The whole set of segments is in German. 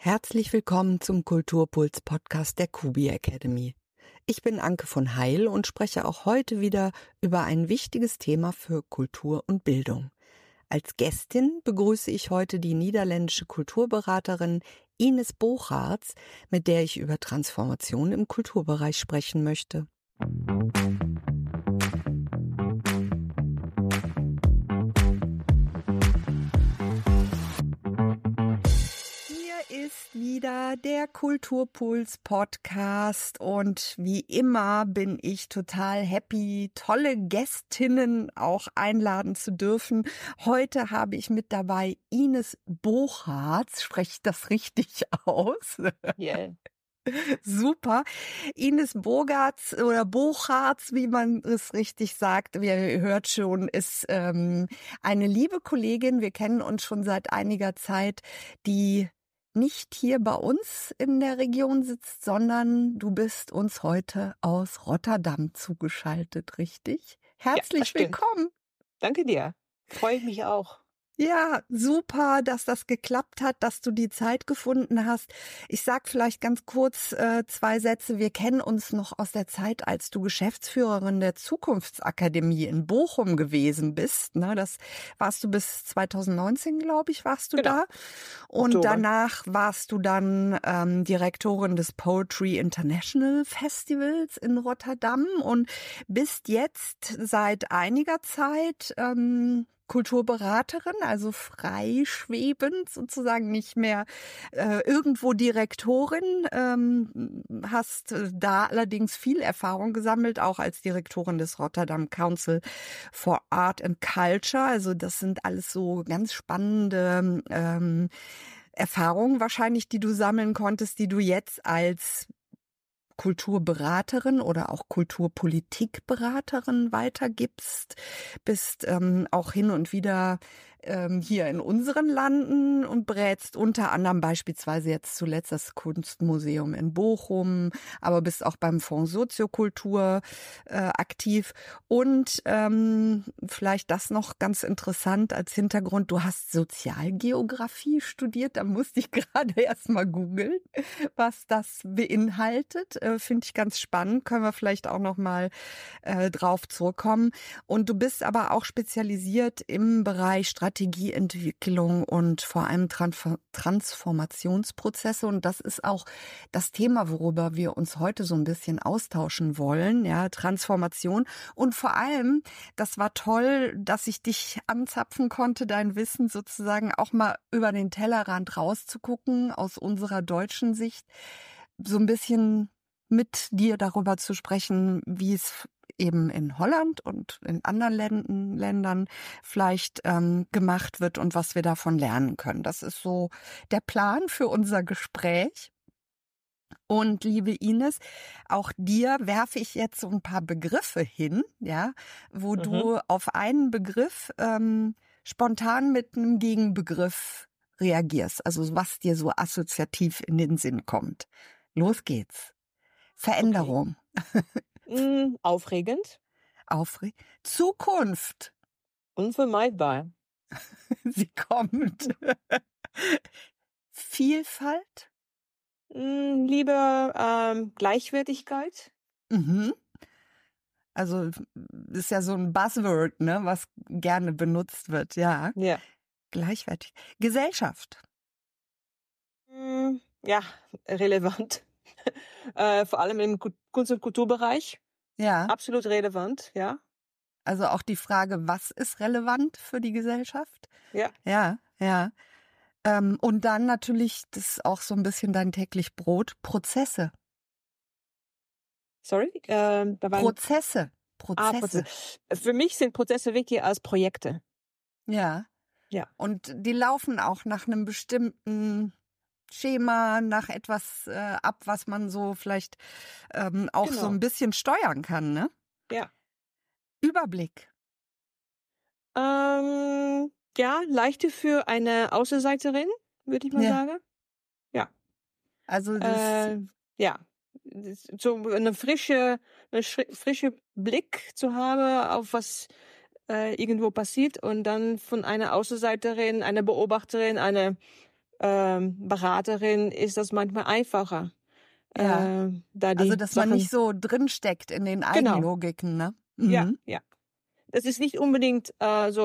Herzlich willkommen zum Kulturpuls-Podcast der Kubi Academy. Ich bin Anke von Heil und spreche auch heute wieder über ein wichtiges Thema für Kultur und Bildung. Als Gästin begrüße ich heute die niederländische Kulturberaterin Ines Bogaerts, mit der ich über Transformation im Kulturbereich sprechen möchte. Ist wieder der Kulturpuls Podcast und wie immer bin ich total happy, tolle Gästinnen auch einladen zu dürfen. Heute habe ich mit dabei Ines Bogaerts, spreche ich das richtig aus? Yeah. Super. Ines Bogaerts oder Bogaerts, wie man es richtig sagt, wie ihr hört schon, ist eine liebe Kollegin. Wir kennen uns schon seit einiger Zeit, die nicht hier bei uns in der Region sitzt, sondern du bist uns heute aus Rotterdam zugeschaltet, richtig? Herzlich willkommen. Danke dir. Freue ich mich auch. Ja, super, dass das geklappt hat, dass du die Zeit gefunden hast. Ich sag vielleicht ganz kurz 2 Sätze. Wir kennen uns noch aus der Zeit, als du Geschäftsführerin der Zukunftsakademie in Bochum gewesen bist. Ne, das warst du bis 2019, glaube ich, warst du da. Und Oktober. Danach warst du dann Direktorin des Poetry International Festivals in Rotterdam und bist jetzt seit einiger Zeit Kulturberaterin, also freischwebend sozusagen, nicht mehr irgendwo Direktorin, hast da allerdings viel Erfahrung gesammelt, auch als Direktorin des Rotterdam Council for Art and Culture. Also das sind alles so ganz spannende Erfahrungen wahrscheinlich, die du sammeln konntest, die du jetzt als Kulturberaterin oder auch Kulturpolitikberaterin weitergibst, bist auch hin und wieder hier in unseren Landen und berätst unter anderem beispielsweise jetzt zuletzt das Kunstmuseum in Bochum, aber bist auch beim Fonds Soziokultur aktiv und vielleicht das noch ganz interessant als Hintergrund, du hast Sozialgeografie studiert, da musste ich gerade erst mal googeln, was das beinhaltet. Finde ich ganz spannend, können wir vielleicht auch noch mal drauf zurückkommen. Und du bist aber auch spezialisiert im Bereich Strategieentwicklung und vor allem Transformationsprozesse. Und das ist auch das Thema, worüber wir uns heute so ein bisschen austauschen wollen. Ja, Transformation. Und vor allem, das war toll, dass ich dich anzapfen konnte, dein Wissen sozusagen auch mal über den Tellerrand rauszugucken, aus unserer deutschen Sicht, so ein bisschen mit dir darüber zu sprechen, wie es eben in Holland und in anderen Ländern vielleicht gemacht wird und was wir davon lernen können. Das ist so der Plan für unser Gespräch. Und liebe Ines, auch dir werfe ich jetzt so ein paar Begriffe hin, ja, wo du auf einen Begriff spontan mit einem Gegenbegriff reagierst, also was dir so assoziativ in den Sinn kommt. Los geht's. Veränderung. Okay. Aufregend. Zukunft. Unvermeidbar. Sie kommt. Vielfalt. Lieber Gleichwertigkeit. Mhm. Also ist ja so ein Buzzword, ne, was gerne benutzt wird, ja. Ja. Gleichwertig. Gesellschaft. Ja, relevant. Vor allem im Kunst- und Kulturbereich. Ja. Absolut relevant, ja. Also auch die Frage, was ist relevant für die Gesellschaft? Ja. Ja, ja. Und dann natürlich, das ist auch so ein bisschen dein täglich Brot, Prozesse. Sorry? Da waren Prozesse. Prozesse. Für mich sind Prozesse wichtiger als Projekte. Ja. Ja. Und die laufen auch nach einem bestimmten Schema, nach etwas ab, was man so vielleicht auch so ein bisschen steuern kann, ne? Ja. Überblick. Ja, leichter für eine Außenseiterin, würde ich mal sagen. Ja. Also das ja, so eine frische Blick zu haben auf was irgendwo passiert und dann von einer Außenseiterin, einer Beobachterin, einer Beraterin ist das manchmal einfacher. Ja. Da Also, die dass man Sachen, nicht so drinsteckt in den genau, Eigenlogiken, ne? ja, Mhm. ja. Das ist nicht unbedingt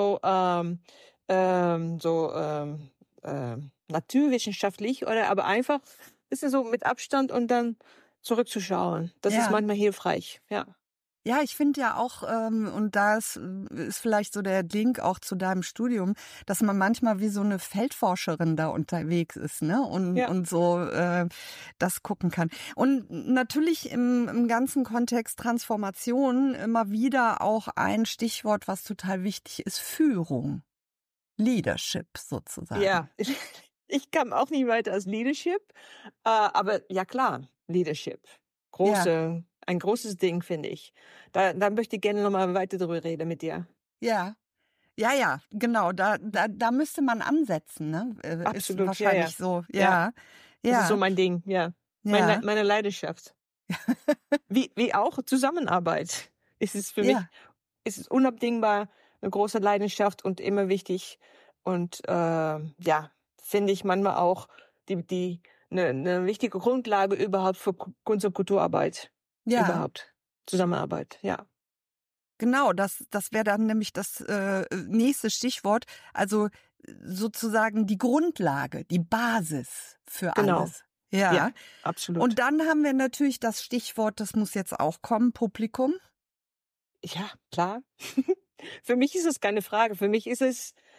naturwissenschaftlich oder aber einfach bisschen so mit Abstand und dann zurückzuschauen. Das ist Ja. manchmal hilfreich, ja. Ja, ich finde ja auch, und ist vielleicht so der Link auch zu deinem Studium, dass man manchmal wie so eine Feldforscherin da unterwegs ist, ne? Ja, Und so das gucken kann. Und natürlich im ganzen Kontext Transformation immer wieder auch ein Stichwort, was total wichtig ist, Führung, Leadership sozusagen. ja. Ich kam auch nicht weiter als Leadership, aber ja klar, Leadership. Ja, Ein großes Ding, finde ich. Da möchte ich gerne noch mal weiter drüber reden mit dir. ja. Ja, ja, genau, da müsste man ansetzen, ne? Ist Absolut, ja, ja. wahrscheinlich so, Ja, ja, das ist so ja, mein Ding, ja. ja, Meine Leidenschaft. Wie auch Zusammenarbeit. Ist es für mich ja. ist es unabdingbar, eine große Leidenschaft und immer wichtig. Und ja, finde ich manchmal auch die 'ne wichtige Grundlage überhaupt für Kunst und Kulturarbeit. Ja, Überhaupt. Zusammenarbeit, ja. genau, das wäre dann nämlich das, nächste Stichwort. Also, sozusagen die Grundlage, die Basis für Genau. alles. Ja, Ja. Und absolut. dann haben wir natürlich das Stichwort, das muss jetzt auch kommen, Publikum. Ja, klar. Für mich ist es keine Frage. Für mich ist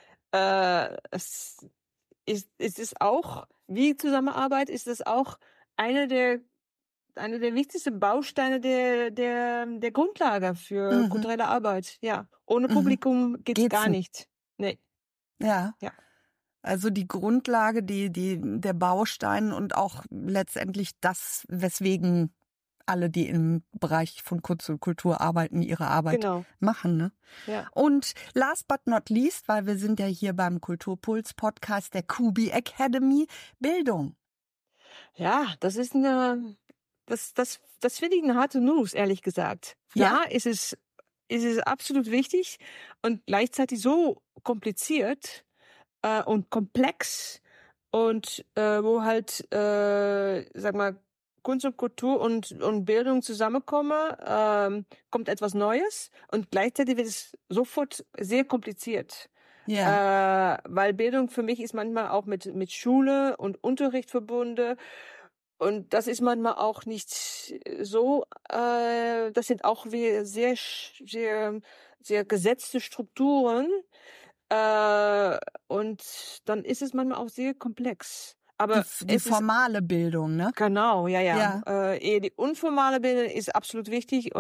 es ist es auch wie Zusammenarbeit ist es auch eine der einer der wichtigsten Bausteine der Grundlage für Mhm, kulturelle Arbeit, ja. Ohne mhm. Publikum geht's Geht's gar n nicht. Ne, Ja. ja, Also, die Grundlage, der Baustein und auch letztendlich das, weswegen alle, die im Bereich von Kunst und Kultur arbeiten, ihre Arbeit genau. machen, ne? Ja. Und last but not least, weil wir sind ja hier beim Kulturpuls-Podcast der Kubi Academy, Bildung. Ja, das ist 'ne das finde ich 'ne harte Nuss, ehrlich gesagt. Ja? Klar ist es absolut wichtig und gleichzeitig so kompliziert, und komplex und, wo halt, sage mal, Kunst und Kultur und Bildung zusammenkommen, kommt etwas Neues und gleichzeitig wird es sofort sehr kompliziert. Ja. Weil Bildung für mich ist manchmal auch mit Schule und Unterricht verbunden und das ist manchmal auch nicht so, das sind auch wir sehr gesetzte Strukturen, äh, und dann ist es manchmal auch sehr komplex. Aber Die es ist formale Bildung, ne? genau, ja, ja. Ja. Eher die unformale Bildung ist absolut wichtig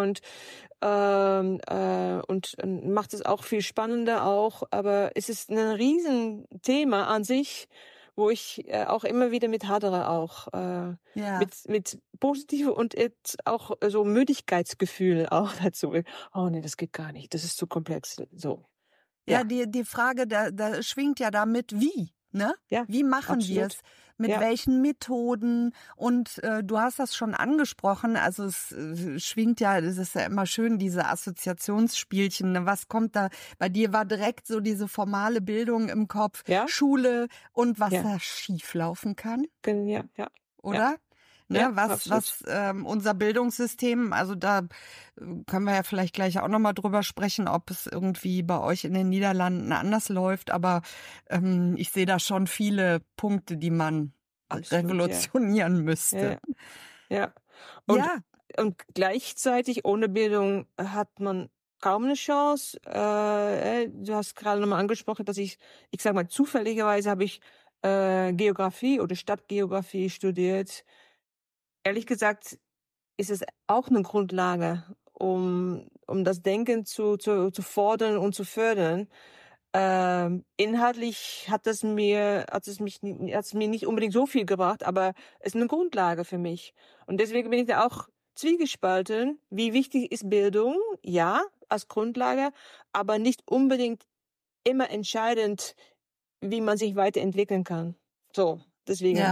und macht es auch viel spannender auch. Aber es ist 'n Riesenthema an sich, wo ich, auch immer wieder mit hadere auch, Ja. mit positive und jetzt auch so Müdigkeitsgefühl auch dazu. „Oh ne, das geht gar nicht. Das ist zu komplex." So, Ja, ja. die Frage, da schwingt ja damit wie, ne? Ja, Wie machen absolut. wir's? Mit Ja, welchen Methoden? Und, du hast das schon angesprochen, also es, schwingt ja, es ist ja immer schön, diese Assoziationsspielchen, ne? Was kommt da bei dir war direkt so diese formale Bildung im Kopf, ja, Schule und was ja, da schieflaufen kann, ja, ja, ja, oder? Ne, ja, absolut. unser Bildungssystem, also da können wir ja vielleicht gleich auch noch mal drüber sprechen, ob es irgendwie bei euch in den Niederlanden anders läuft, aber ich sehe da schon viele Punkte, die man Absolut, ja. revolutionieren Ja, müsste. ja. Ja. Und Ja, gleichzeitig ohne Bildung hat man kaum eine Chance. Du hast gerade noch mal angesprochen, dass ich sage mal, zufälligerweise habe ich, Geografie oder Stadtgeografie studiert. Ehrlich gesagt ist es auch eine Grundlage, um das Denken zu fordern und zu fördern. Inhaltlich hat es mir nicht unbedingt so viel gebracht, aber es ist eine Grundlage für mich. Und deswegen bin ich da auch zwiegespalten. Wie wichtig ist Bildung? Ja, als Grundlage, aber nicht unbedingt immer entscheidend, wie man sich weiterentwickeln kann. So, deswegen. ja.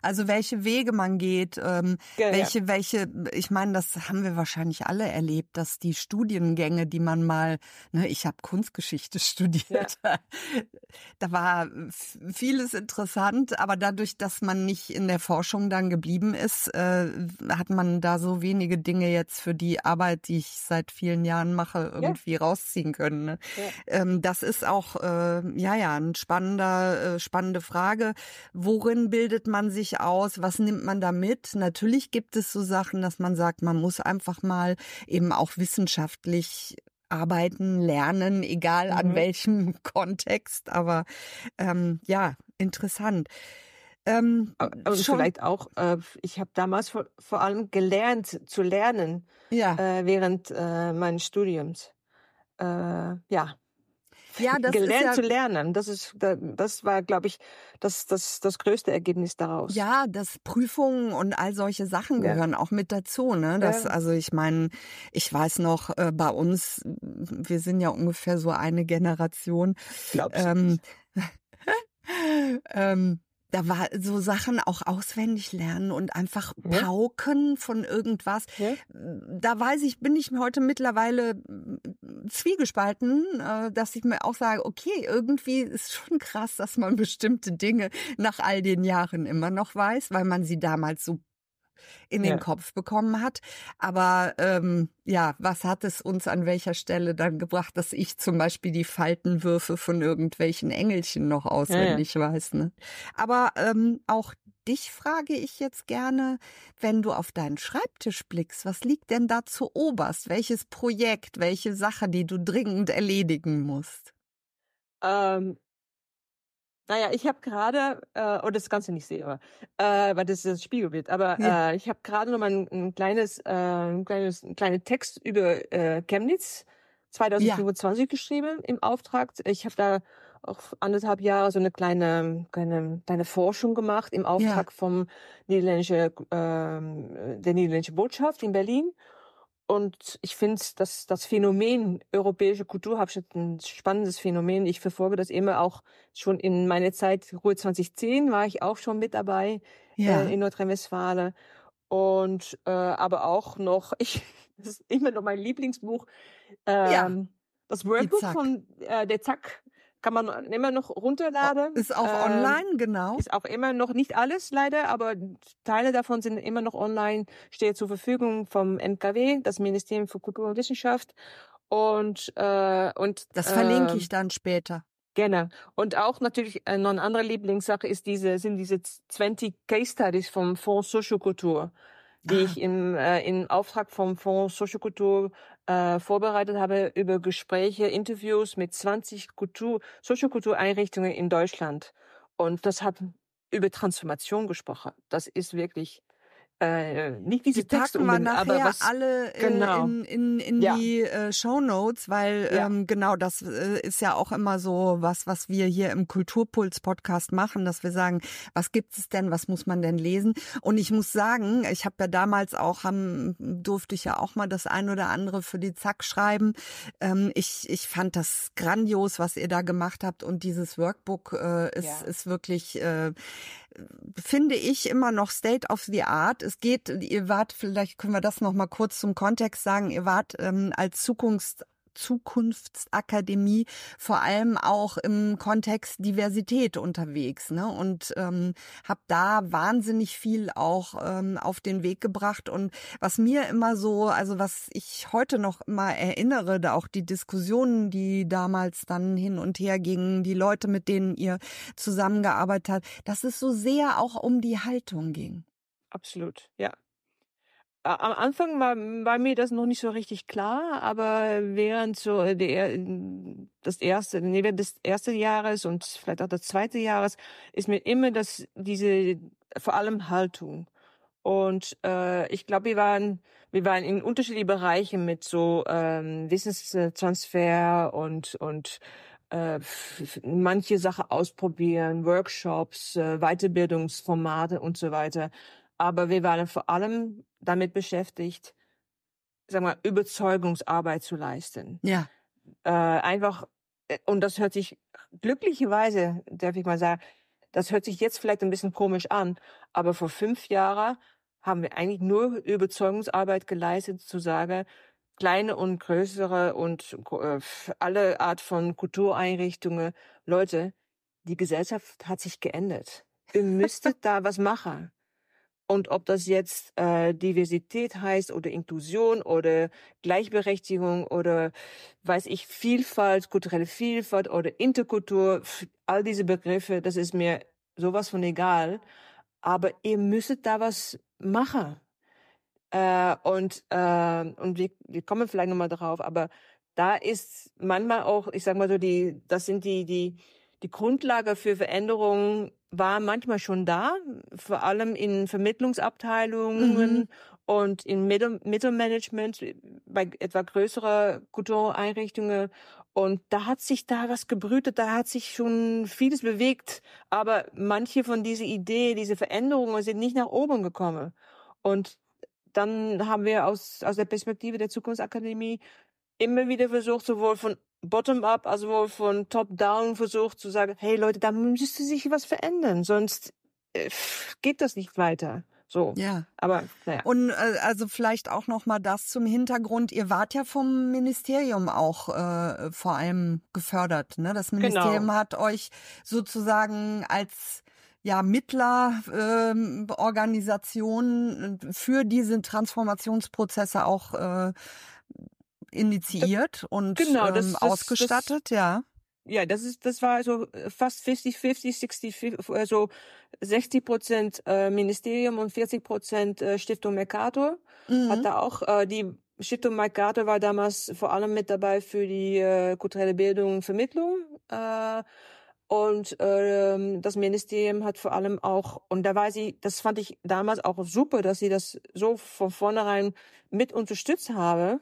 Also welche Wege man geht, ich meine, das haben wir wahrscheinlich alle erlebt, dass die Studiengänge, die man mal, ne, ich habe Kunstgeschichte studiert, da war vieles interessant, aber dadurch, dass man nicht in der Forschung dann geblieben ist, hat man da so wenige Dinge jetzt für die Arbeit, die ich seit vielen Jahren mache, irgendwie rausziehen können. Ne? Das ist auch eine spannende Frage. Worin bildet man sich aus? Was nimmt man da mit? Natürlich gibt es so Sachen, dass man sagt, man muss einfach mal eben auch wissenschaftlich arbeiten, lernen, egal an welchem Kontext. Aber interessant. Aber vielleicht auch, ich habe damals vor allem gelernt zu lernen während meines Studiums. Ja, das gelernt zu lernen, das war, glaube ich, das größte Ergebnis daraus. Ja, dass Prüfungen und all solche Sachen gehören auch mit dazu. Ne? Also ich meine, ich weiß noch, bei uns, wir sind ja ungefähr so eine Generation. Da war so Sachen auch auswendig lernen und einfach pauken von irgendwas. Ja. Da bin ich heute mittlerweile zwiegespalten, dass ich mir auch sage, okay, irgendwie ist schon krass, dass man bestimmte Dinge nach all den Jahren immer noch weiß, weil man sie damals so in den Kopf bekommen hat. Aber was hat es uns an welcher Stelle dann gebracht, dass ich zum Beispiel die Faltenwürfe von irgendwelchen Engelchen noch auswendig weiß. Ne? Aber auch dich frage ich jetzt gerne, wenn du auf deinen Schreibtisch blickst, was liegt denn da zu oberst? Welches Projekt, welche Sache, die du dringend erledigen musst? Ich habe gerade, das kannst du nicht sehen, aber, weil das ist das Spiegelbild, aber ich habe gerade noch mal ein kleines Text über Chemnitz 2025 geschrieben im Auftrag. Ich habe da auch 1,5 Jahre so eine kleine Forschung gemacht im Auftrag der niederländischen Botschaft in Berlin. Und ich finde, dass das Phänomen europäische Kulturhauptstadt ein spannendes Phänomen. Ich verfolge das immer auch schon in meiner Zeit. Ruhr 2010 war ich auch schon mit dabei in Nordrhein-Westfalen. Und aber auch noch, das ist immer noch mein Lieblingsbuch, das Workbook von der Zack. Kann man immer noch runterladen. Ist auch online, genau. Ist auch immer noch nicht alles leider, aber Teile davon sind immer noch online, steht zur Verfügung vom MKW, das Ministerium für Kultur und Wissenschaft. Und das verlinke ich dann später. Gerne. Und auch natürlich noch eine andere Lieblingssache sind diese 20 Case Studies vom Fonds Soziokultur, die ich im Auftrag vom Fonds Soziokultur vorbereitet habe über Gespräche, Interviews mit 20 Soziokultureinrichtungen in Deutschland. Und das hat über Transformation gesprochen. Das ist wirklich nicht diese Texte, packen wir nachher aber was alle in die Shownotes, weil genau das ist ja auch immer so was wir hier im Kulturpuls-Podcast machen, dass wir sagen, was gibt es denn, was muss man denn lesen? Und ich muss sagen, ich habe ja damals auch, durfte ich ja auch mal das ein oder andere für die Zack schreiben. Ich fand das grandios, was ihr da gemacht habt, und dieses Workbook ist wirklich finde ich immer noch State of the Art. Ihr wart, vielleicht können wir das noch mal kurz zum Kontext sagen, ihr wart als Zukunftsakademie vor allem auch im Kontext Diversität unterwegs, ne? Und habt da wahnsinnig viel auch auf den Weg gebracht. Und was mir immer so, also was ich heute noch immer erinnere, da auch die Diskussionen, die damals dann hin und her gingen, die Leute, mit denen ihr zusammengearbeitet habt, dass es so sehr auch um die Haltung ging. Absolut, ja. Am Anfang war mir das noch nicht so richtig klar, aber während neben des ersten Jahres und vielleicht auch des zweiten Jahres ist mir immer vor allem Haltung. Und ich glaube, wir waren in unterschiedlichen Bereichen mit so Wissenstransfer und manche Sachen ausprobieren, Workshops, Weiterbildungsformate und so weiter. Aber wir waren vor allem damit beschäftigt, sagen wir, Überzeugungsarbeit zu leisten. Ja. Einfach, und das hört sich glücklicherweise, darf ich mal sagen, Das hört sich jetzt vielleicht ein bisschen komisch an, aber vor 5 Jahren haben wir eigentlich nur Überzeugungsarbeit geleistet, zu sagen, kleine und größere und alle Art von Kultureinrichtungen. Leute, die Gesellschaft hat sich geändert. Ihr müsstet da was machen. Und ob das jetzt Diversität heißt oder Inklusion oder Gleichberechtigung oder weiß ich, Vielfalt, kulturelle Vielfalt oder Interkultur, all diese Begriffe, das ist mir sowas von egal. Aber ihr müsstet da was machen. Und wir kommen vielleicht nochmal drauf, aber da ist manchmal auch, ich sag mal so, das sind die Grundlage für Veränderungen war manchmal schon da, vor allem in Vermittlungsabteilungen und in Mittelmanagement bei etwa größere Kultureinrichtungen. Und da hat sich da was gebrütet, da hat sich schon vieles bewegt. Aber manche von dieser Idee, diese Veränderungen sind nicht nach oben gekommen. Und dann haben wir aus der Perspektive der Zukunftsakademie immer wieder versucht, sowohl von Bottom-up, also wohl von Top-down versucht zu sagen, hey Leute, da müsste sich was verändern, sonst geht das nicht weiter. So. Ja. Aber naja. Und also vielleicht auch noch mal das zum Hintergrund. Ihr wart ja vom Ministerium auch vor allem gefördert, ne? Das Ministerium hat euch sozusagen als Mittlerorganisation für diese Transformationsprozesse auch initiiert und ausgestattet, ja. Ja, das war so fast 50-50, 60, also 60% Ministerium und 40% Stiftung Mercator. Hat da auch die Stiftung Mercator war damals vor allem mit dabei für die kulturelle Bildung und Vermittlung. Und das Ministerium hat vor allem auch, und da war das fand ich damals auch super, dass sie das so von vornherein mit unterstützt habe,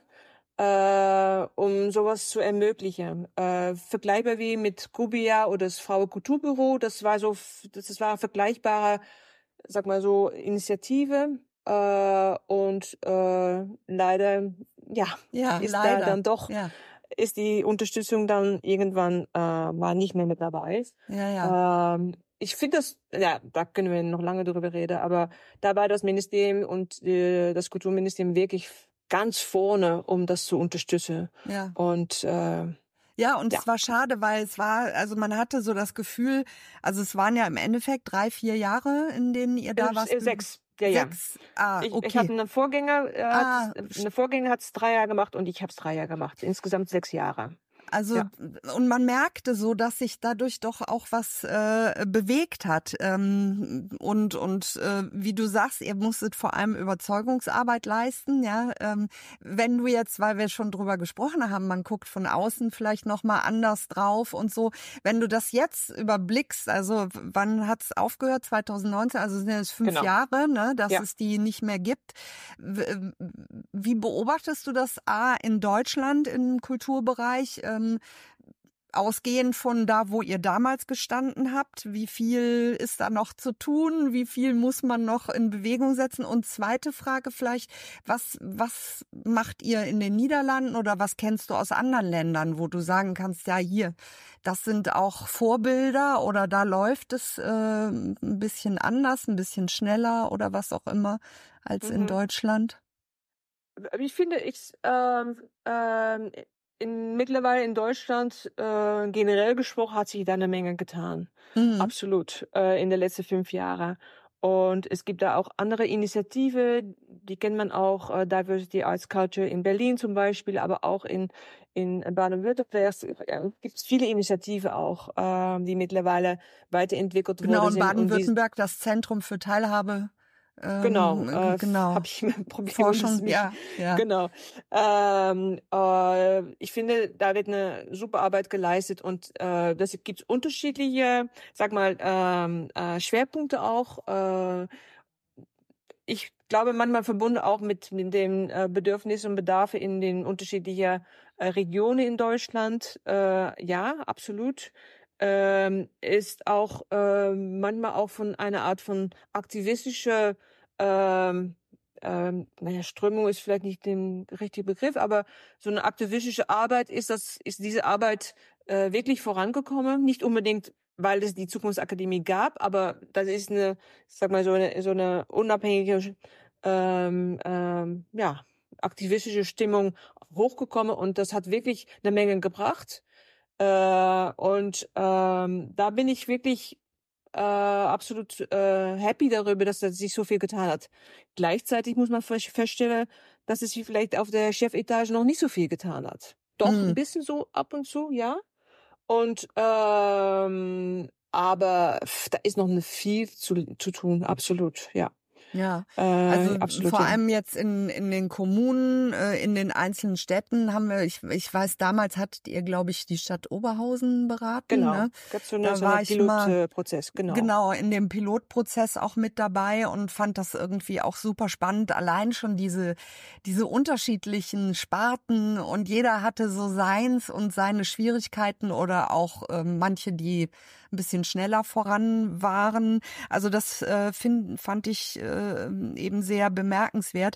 um sowas zu ermöglichen. Vergleichbar wie mit Kubia oder das Frauenkulturbüro, das war eine vergleichbare, sag mal so, Initiative. Und leider, ist da dann doch, ist die Unterstützung dann irgendwann mal nicht mehr mit dabei. Ich finde das, da können wir noch lange drüber reden, aber da war das Ministerium und das Kulturministerium wirklich ganz vorne, um das zu unterstützen. Ja. Und es war schade, weil also man hatte so das Gefühl, also es waren ja im Endeffekt 3-4 Jahre, in denen ihr da warst. 6. Ja. 6. Okay. Ich hatte einen Vorgänger, eine Vorgänger hat es 3 Jahre gemacht und ich habe es 3 Jahre gemacht. Insgesamt 6 Jahre. Also und man merkte so, dass sich dadurch doch auch was bewegt hat und wie du sagst, ihr musstet vor allem Überzeugungsarbeit leisten, ja. Wenn du jetzt, weil wir schon drüber gesprochen haben, man guckt von außen vielleicht noch mal anders drauf und so. Wenn du das jetzt überblickst, also wann hat's aufgehört? 2019, also sind es 5 Jahre, ne, dass es die nicht mehr gibt. Wie beobachtest du das in Deutschland im Kulturbereich? Ausgehend von da, wo ihr damals gestanden habt, wie viel ist da noch zu tun? Wie viel muss man noch in Bewegung setzen? Und zweite Frage vielleicht, was macht ihr in den Niederlanden oder was kennst du aus anderen Ländern, wo du sagen kannst, ja hier, das sind auch Vorbilder oder da läuft es ein bisschen anders, ein bisschen schneller oder was auch immer als in Deutschland? Ich finde, mittlerweile in Deutschland generell gesprochen hat sich da eine Menge getan. Absolut. In den letzten 5 Jahren. Und es gibt da auch andere Initiativen, die kennt man auch, Diversity Arts Culture in Berlin zum Beispiel, aber auch in Baden-Württemberg gibt es viele Initiativen auch, die mittlerweile weiterentwickelt worden sind. Genau, in Baden-Württemberg das Zentrum für Teilhabe. Genau. Habe ich ein Problem. Forschung, ja. Genau. Ich finde, da wird eine super Arbeit geleistet und das gibt unterschiedliche, sag mal, Schwerpunkte auch. Ich glaube, manchmal verbunden auch mit den Bedürfnissen und Bedarfen in den unterschiedlichen Regionen in Deutschland. Ja, absolut. Ist auch manchmal auch von einer Art von aktivistischer Strömung ist vielleicht nicht der richtige Begriff, aber so eine aktivistische Arbeit ist diese Arbeit wirklich vorangekommen. Nicht unbedingt, weil es die Zukunftsakademie gab, aber das ist eine, sag mal, so eine unabhängige, ja, aktivistische Stimmung hochgekommen und das hat wirklich eine Menge gebracht. Da bin ich wirklich absolut happy darüber, dass sich so viel getan hat. Gleichzeitig muss man feststellen, dass es vielleicht auf der Chefetage noch nicht so viel getan hat. Doch ein bisschen so ab und zu, ja. Aber da ist noch viel zu tun, absolut, ja. Ja, also absolut, vor ja. allem jetzt in den Kommunen, in den einzelnen Städten haben wir, ich weiß, damals hattet ihr, glaube ich, die Stadt Oberhausen beraten. Genau, ne? gab so Da einen war ich mal Pilotprozess, genau. in dem Pilotprozess auch mit dabei und fand das irgendwie auch super spannend. Allein schon diese unterschiedlichen Sparten und jeder hatte so seins und seine Schwierigkeiten oder auch manche, die ein bisschen schneller voran waren. Also das fand ich eben sehr bemerkenswert.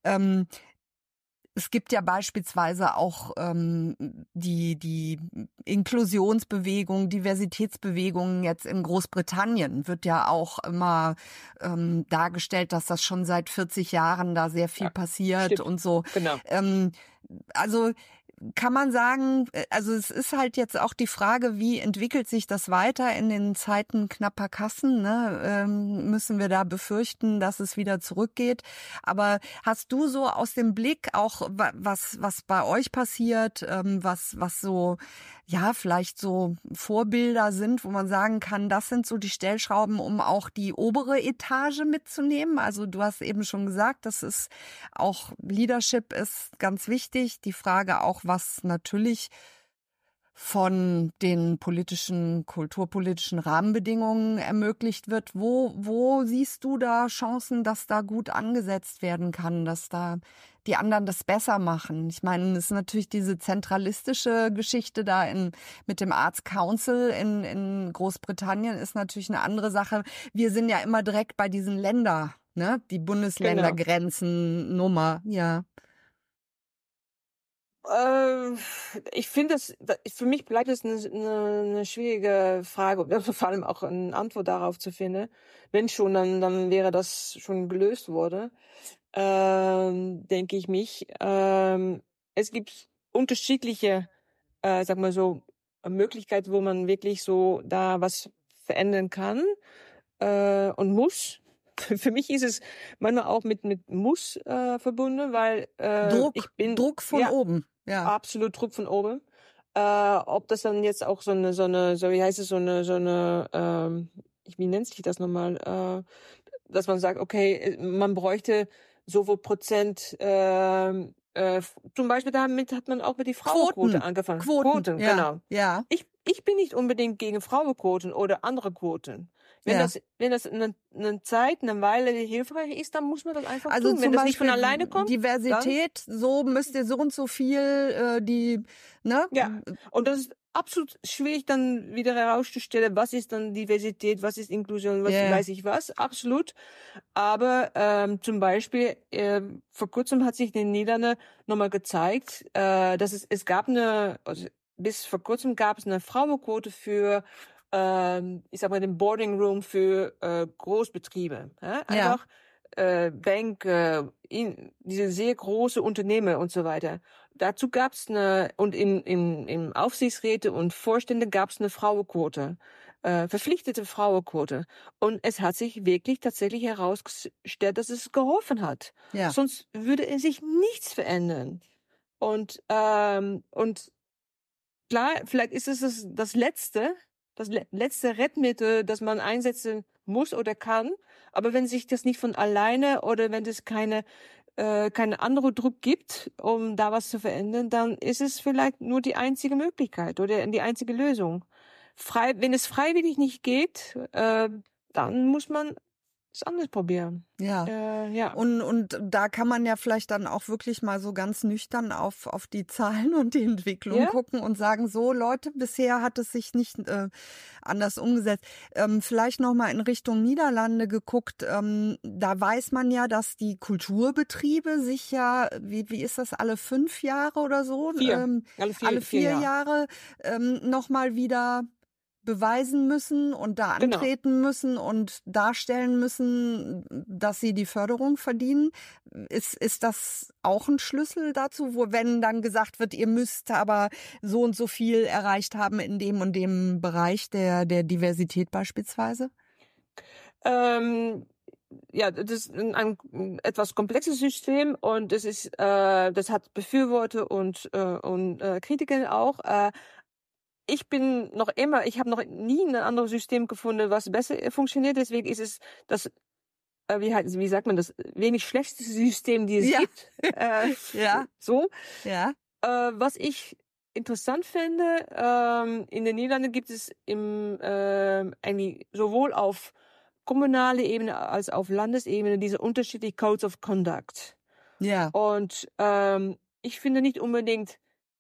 Es gibt ja beispielsweise auch die Inklusionsbewegung, Diversitätsbewegungen jetzt in Großbritannien wird ja auch immer dargestellt, dass das schon seit 40 Jahren da sehr viel passiert stimmt. und so. Genau. Also kann man sagen, also es ist halt jetzt auch die Frage, wie entwickelt sich das weiter in den Zeiten knapper Kassen? Ne? Müssen wir da befürchten, dass es wieder zurückgeht? Aber hast du so aus dem Blick auch, was bei euch passiert, was so, ja, vielleicht so Vorbilder sind, wo man sagen kann, das sind so die Stellschrauben, um auch die obere Etage mitzunehmen? Also du hast eben schon gesagt, das ist auch Leadership ist ganz wichtig. Die Frage auch, was natürlich von den kulturpolitischen Rahmenbedingungen ermöglicht wird. Wo siehst du da Chancen, dass da gut angesetzt werden kann, dass da die anderen das besser machen? Ich meine, es ist natürlich diese zentralistische Geschichte da mit dem Arts Council in Großbritannien ist natürlich eine andere Sache. Wir sind ja immer direkt bei diesen die Bundesländergrenzen-Nummer, ja. Ich finde für mich bleibt es eine schwierige Frage, vor allem auch eine Antwort darauf zu finden. Wenn schon, dann wäre das schon gelöst worden, denke ich mich. Es gibt unterschiedliche, sag mal so, Möglichkeiten, wo man wirklich so da was verändern kann und muss. Für mich ist es manchmal auch mit muss verbunden, weil Druck von oben. Ja. Absolut Druck von oben. Ob das dann jetzt auch wie heißt es, wie nennt sich das nochmal, dass man sagt, okay, man bräuchte so viel Prozent, zum Beispiel damit hat man auch mit die Frauenquote angefangen. Quoten, ja, genau. Ja. Ich bin nicht unbedingt gegen Frauenquoten oder andere Quoten. Wenn das eine Zeit, eine Weile hilfreich ist, dann muss man das einfach tun. Wenn das nicht von alleine kommt. Diversität, so müsst ihr so und so viel, ne? Ja, und das ist absolut schwierig dann wieder herauszustellen, was ist dann Diversität, was ist Inklusion, weiß ich was, absolut. Aber zum Beispiel, vor kurzem hat sich in den Niederlanden nochmal gezeigt, dass es gab bis vor kurzem gab es eine Frauenquote für ich sag mal, den Boarding Room für Großbetriebe. Einfach Bank, diese sehr große Unternehmen und so weiter. Dazu gab's und im Aufsichtsräte und Vorstände gab's eine Frauenquote, verpflichtete Frauenquote. Und es hat sich wirklich tatsächlich herausgestellt, dass es geholfen hat. Ja. Sonst würde sich nichts verändern. Und klar, vielleicht ist es das letzte Rettmittel, das man einsetzen muss oder kann. Aber wenn sich das nicht von alleine oder wenn es keine andere Druck gibt, um da was zu verändern, dann ist es vielleicht nur die einzige Möglichkeit oder die einzige Lösung. Wenn es freiwillig nicht geht, dann muss man es anders probieren. Ja. Ja. Und da kann man ja vielleicht dann auch wirklich mal so ganz nüchtern auf die Zahlen und die Entwicklung gucken und sagen, so Leute, bisher hat es sich nicht anders umgesetzt. Vielleicht noch mal in Richtung Niederlande geguckt. Da weiß man ja, dass die Kulturbetriebe sich ja, wie ist das, alle 5 Jahre oder so? Alle 4 Jahre noch mal wieder beweisen müssen und da Genau. antreten müssen und darstellen müssen, dass sie die Förderung verdienen. Ist das auch ein Schlüssel dazu, wo wenn dann gesagt wird, ihr müsst aber so und so viel erreicht haben in dem und dem Bereich der Diversität beispielsweise? Ja, das ist ein etwas komplexes System und das hat Befürworter und Kritiker auch. Ich habe noch nie ein anderes System gefunden, was besser funktioniert. Deswegen ist es das, wie sagt man das, wenig schlechteste System, die es gibt. Ja. So. Ja. Was ich interessant finde, in den Niederlanden gibt es eigentlich sowohl auf kommunale Ebene als auf Landesebene diese unterschiedlichen Codes of Conduct. Ja. Und ich finde nicht unbedingt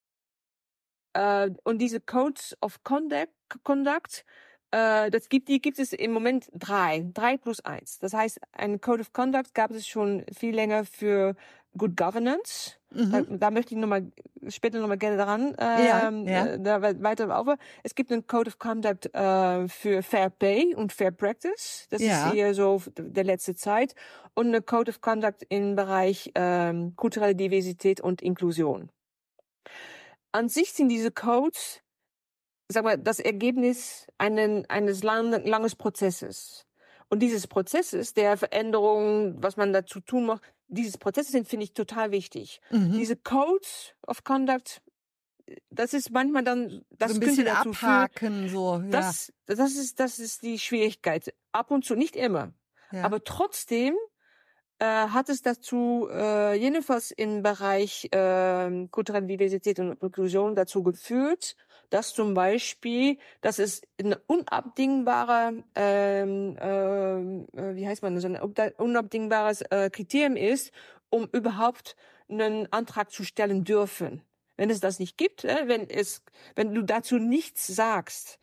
und diese Codes of Conduct, die gibt es im Moment 3+1. Das heißt, ein Code of Conduct gab es schon viel länger für Good Governance. Da möchte ich später nochmal gerne daran da weiter auf. Es gibt einen Code of Conduct für Fair Pay und Fair Practice. Das ist eher so der letzte Zeit. Und eine Code of Conduct im Bereich kulturelle Diversität und Inklusion. An sich sind diese Codes, sag mal, das Ergebnis eines langes Prozesses. Und dieses Prozesses, der Veränderung, was man dazu tun muss, dieses Prozesse finde ich total wichtig. Diese Codes of Conduct, das ist manchmal dann, das so ein könnte bisschen dazu abhaken, so, ja. Das ist die Schwierigkeit. Ab und zu, nicht immer. Ja. Aber trotzdem hat es dazu, jedenfalls im Bereich kulturelle Diversität und Inklusion dazu geführt, dass zum Beispiel, dass es eine unabdingbare, wie heißt man, so ein unabdingbares Kriterium ist, um überhaupt einen Antrag zu stellen dürfen. Wenn es das nicht gibt, wenn du dazu nichts sagst,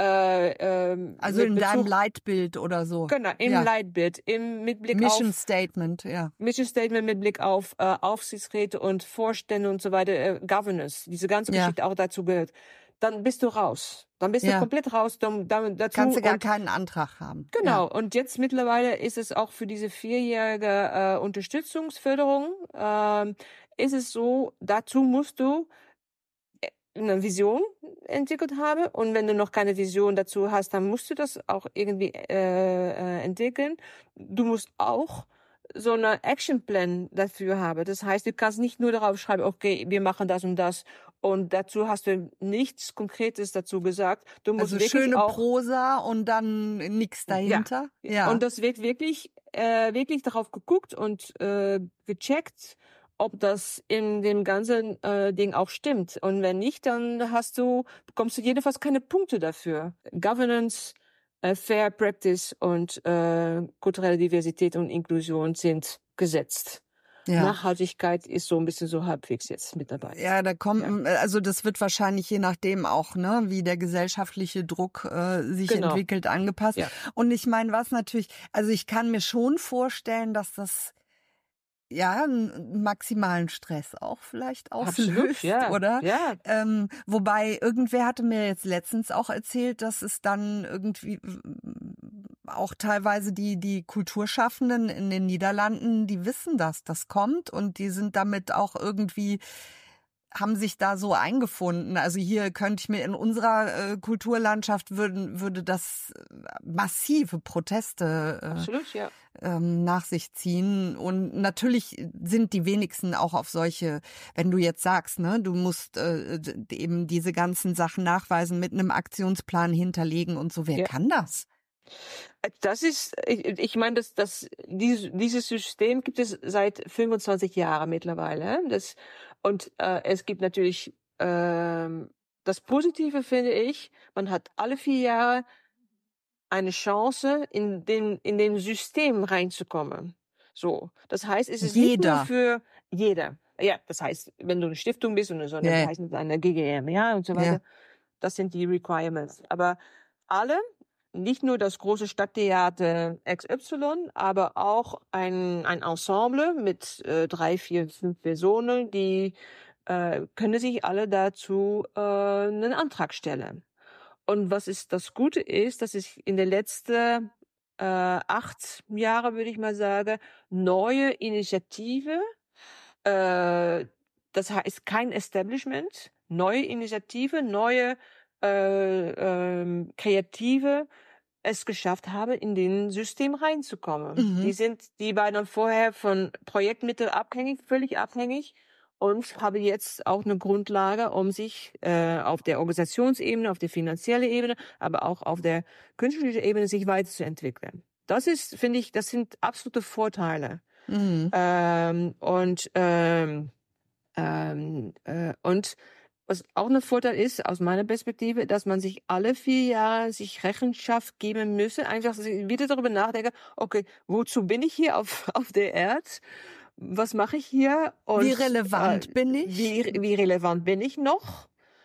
also in deinem Leitbild oder so. Genau, im Leitbild, mit Blick Mission auf Statement, ja. Mission Statement mit Blick auf Aufsichtsräte und Vorstände und so weiter, Governance, diese ganze Geschichte auch dazu gehört. Dann bist du raus. Dann bist du komplett raus. Dazu kannst du gar keinen Antrag haben. Genau. Ja. Und jetzt mittlerweile ist es auch für diese 4-jährige Unterstützungsförderung, ist es so, dazu musst du eine Vision entwickelt haben. Und wenn du noch keine Vision dazu hast, dann musst du das auch irgendwie entwickeln. Du musst auch so eine Actionplan dafür haben. Das heißt, du kannst nicht nur darauf schreiben, okay, wir machen das und das. Und dazu hast du nichts Konkretes dazu gesagt. Du musst also wirklich schöne auch Prosa und dann nichts dahinter. Ja. Und das wird wirklich darauf geguckt und gecheckt, ob das in dem ganzen Ding auch stimmt. Und wenn nicht, dann bekommst du jedenfalls keine Punkte dafür. Governance, Fair Practice und kulturelle Diversität und Inklusion sind gesetzt. Ja. Nachhaltigkeit ist so ein bisschen so halbwegs jetzt mit dabei. Ja, also das wird wahrscheinlich je nachdem auch, ne, wie der gesellschaftliche Druck sich entwickelt, angepasst. Ja. Und ich meine, also ich kann mir schon vorstellen, dass das einen maximalen Stress auch vielleicht auslöst, oder? Ja. Wobei irgendwer hatte mir jetzt letztens auch erzählt, dass es dann irgendwie auch teilweise die Kulturschaffenden in den Niederlanden, die wissen, dass das kommt und die sind damit auch irgendwie haben sich da so eingefunden. Also hier könnte ich mir in unserer Kulturlandschaft würde das massive Proteste Absolut, nach sich ziehen. Und natürlich sind die wenigsten auch auf solche, wenn du jetzt sagst, ne, du musst eben diese ganzen Sachen nachweisen, mit einem Aktionsplan hinterlegen und so. Wer kann das? Das ist, ich meine, dieses System gibt es seit 25 Jahren mittlerweile. Und es gibt natürlich das Positive, finde ich, man hat alle 4 Jahre eine Chance, in dem System reinzukommen. So, das heißt, es ist nicht nur für jeder. Ja, das heißt, wenn du eine Stiftung bist und so, dann heißt es eine GmbH und so weiter. Das sind die Requirements. Aber alle, nicht nur das große Stadttheater XY, aber auch ein Ensemble mit 3, 4, 5 Personen, die können sich alle dazu einen Antrag stellen. Und was ist das Gute ist, dass ich in den letzten 8 Jahre, würde ich mal sagen, neue Initiative, das heißt kein Establishment, neue Initiative, neue Kreative es geschafft habe, in den System reinzukommen. Die waren dann vorher von Projektmitteln abhängig, völlig abhängig und habe jetzt auch eine Grundlage, um sich auf der Organisationsebene, auf der finanziellen Ebene, aber auch auf der künstlerischen Ebene sich weiterzuentwickeln. Das ist, finde ich, das sind absolute Vorteile. Und was auch ein Vorteil ist, aus meiner Perspektive, dass man sich alle 4 Jahre sich Rechenschaft geben müsse. Einfach wieder darüber nachdenken, okay, wozu bin ich hier auf der Erde? Was mache ich hier? Und, wie relevant bin ich? Wie relevant bin ich noch?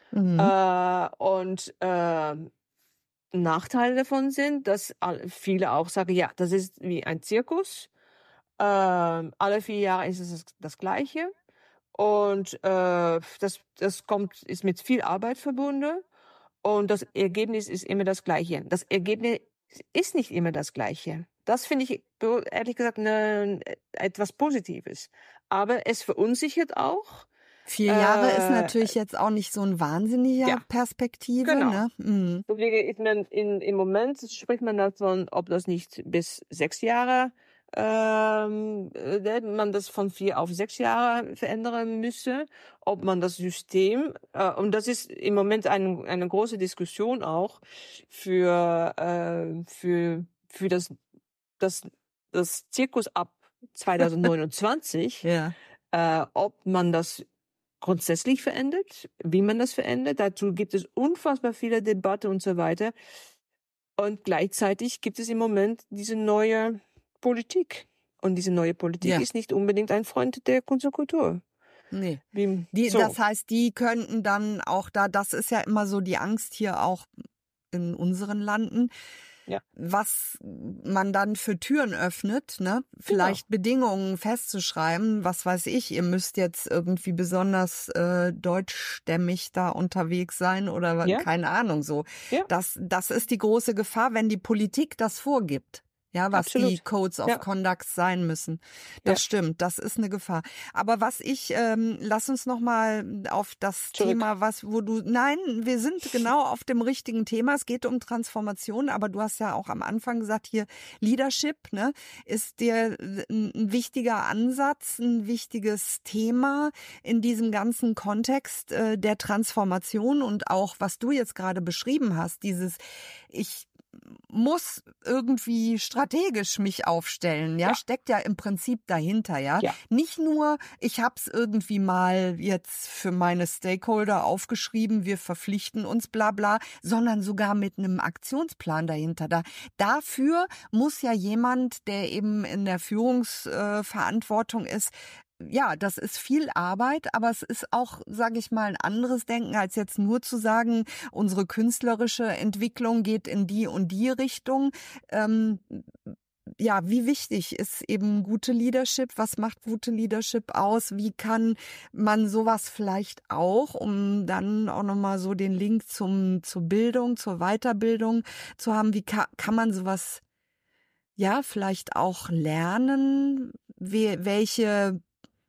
Nachteile davon sind, dass viele auch sagen, ja, das ist wie ein Zirkus. Alle 4 Jahre ist es das Gleiche. Und das ist mit viel Arbeit verbunden. Und das Ergebnis ist immer das Gleiche. Das Ergebnis ist nicht immer das Gleiche. Das finde ich, ehrlich gesagt, etwas Positives. Aber es verunsichert auch. 4 Jahre ist natürlich jetzt auch nicht so ein wahnsinniger Perspektive. Genau. Ne? Deswegen ist man im Moment spricht man davon, ob das nicht bis 6 Jahre man das von 4 auf 6 Jahre verändern müsse, ob man das System, und das ist im Moment eine große Diskussion auch für das Zirkus ab 2029, ob man das grundsätzlich verändert, wie man das verändert. Dazu gibt es unfassbar viele Debatten und so weiter. Und gleichzeitig gibt es im Moment diese neue Politik. Und diese neue Politik ist nicht unbedingt ein Freund der Kunst und Kultur. Nee. Das heißt, die könnten dann auch das ist ja immer so die Angst hier auch in unseren Landen, was man dann für Türen öffnet, ne? Vielleicht Bedingungen festzuschreiben, was weiß ich, ihr müsst jetzt irgendwie besonders deutschstämmig da unterwegs sein oder keine Ahnung so. Ja. Das ist die große Gefahr, wenn die Politik das vorgibt. Ja, was die Codes of Conduct sein müssen. Das stimmt, das ist eine Gefahr. Aber lass uns noch mal auf das Thema, wir sind genau auf dem richtigen Thema. Es geht um Transformation, aber du hast ja auch am Anfang gesagt, hier Leadership, ne, ist dir ein wichtiger Ansatz, ein wichtiges Thema in diesem ganzen Kontext der Transformation und auch, was du jetzt gerade beschrieben hast, ich muss irgendwie strategisch mich aufstellen, steckt ja im Prinzip dahinter, Nicht nur, ich habe es irgendwie mal jetzt für meine Stakeholder aufgeschrieben, wir verpflichten uns, bla bla, sondern sogar mit einem Aktionsplan dahinter. Dafür muss ja jemand, der eben in der Führungsverantwortung ist, das ist viel Arbeit, aber es ist auch, sage ich mal, ein anderes Denken, als jetzt nur zu sagen, unsere künstlerische Entwicklung geht in die und die Richtung. Wie wichtig ist eben gute Leadership? Was macht gute Leadership aus? Wie kann man sowas vielleicht auch, um dann auch nochmal so den Link zur Bildung, zur Weiterbildung zu haben, wie kann man sowas vielleicht auch lernen? Welche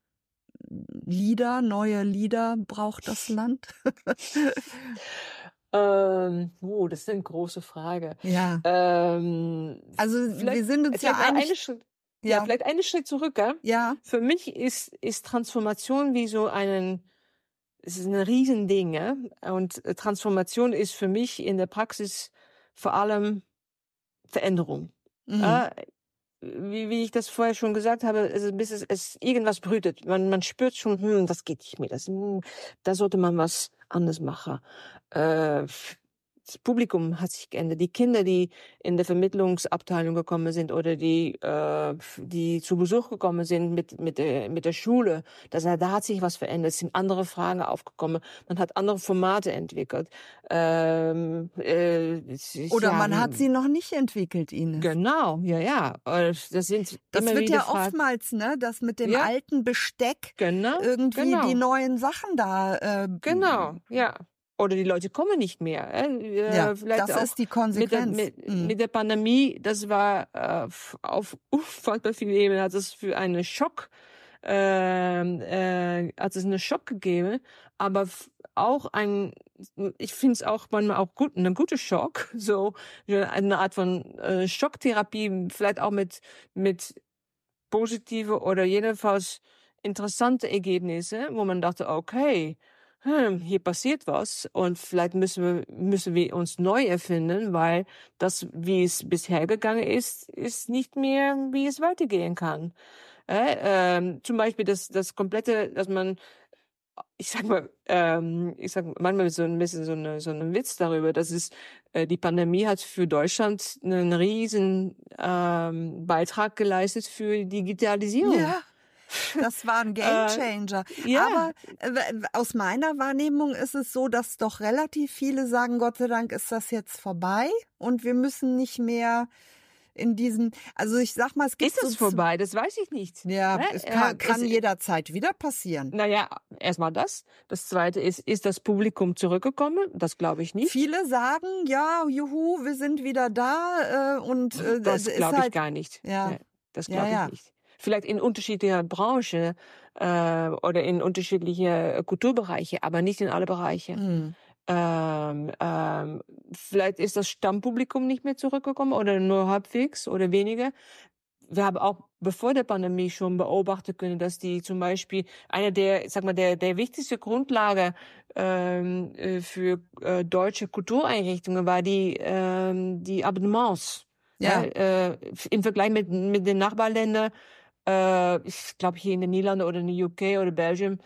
neue Lieder braucht das Land? Das ist eine große Frage. Ja. Also wir sind uns einig. Vielleicht einen Schritt zurück. Ja. Für mich ist Transformation wie so es ist ein Riesending. Ja? Und Transformation ist für mich in der Praxis vor allem Veränderung. Wie ich das vorher schon gesagt habe, es irgendwas brütet. Man spürt schon, das geht nicht mehr. Da sollte man was anders machen. Das Publikum hat sich geändert. Die Kinder, die in der Vermittlungsabteilung gekommen sind oder die zu Besuch gekommen sind mit der Schule, da hat sich was verändert. Es sind andere Fragen aufgekommen. Man hat andere Formate entwickelt. Oder man hat sie noch nicht entwickelt, Ines. Genau, ja. Das wird ja oftmals, ne, das mit dem alten Besteck irgendwie die neuen Sachen da. Genau, ja. oder die Leute kommen nicht mehr. Ja, Vielleicht das auch ist die Konsequenz. mit der Pandemie, das war auf unfassbar vielen Ebenen, hat es für einen Schock, hat es einen Schock gegeben, aber auch ich finde es auch manchmal auch gut, ein guter Schock, so eine Art von Schocktherapie, vielleicht auch mit positive oder jedenfalls interessante Ergebnisse, wo man dachte, okay, hier passiert was und vielleicht müssen wir uns neu erfinden, weil das, wie es bisher gegangen ist nicht mehr, wie es weitergehen kann. Zum Beispiel das komplette, dass man, ich sag manchmal so ein bisschen so einen Witz darüber, dass die Pandemie hat für Deutschland einen riesen Beitrag geleistet für Digitalisierung. Ja, das war ein Gamechanger. Ja. Aber aus meiner Wahrnehmung ist es so, dass doch relativ viele sagen, Gott sei Dank ist das jetzt vorbei und wir müssen nicht mehr in diesen, also ich sag mal, es gibt Ist das vorbei? Das weiß ich nicht. Ja, es kann jederzeit wieder passieren. Naja, erstmal das. Das Zweite ist das Publikum zurückgekommen? Das glaube ich nicht. Viele sagen, ja, juhu, wir sind wieder da und das glaube ich halt, gar nicht. Ja. Nee, das glaube ich nicht. Vielleicht in unterschiedlicher Branche oder in unterschiedliche Kulturbereiche, aber nicht in alle Bereiche. Vielleicht ist das Stammpublikum nicht mehr zurückgekommen oder nur halbwegs oder weniger. Wir haben auch bevor der Pandemie schon beobachten können, dass die zum Beispiel eine der wichtigste Grundlage für deutsche Kultureinrichtungen war die Abonnements. Ja. Im Vergleich mit den Nachbarländern, ich glaube hier in den Niederlanden oder in den UK oder Belgien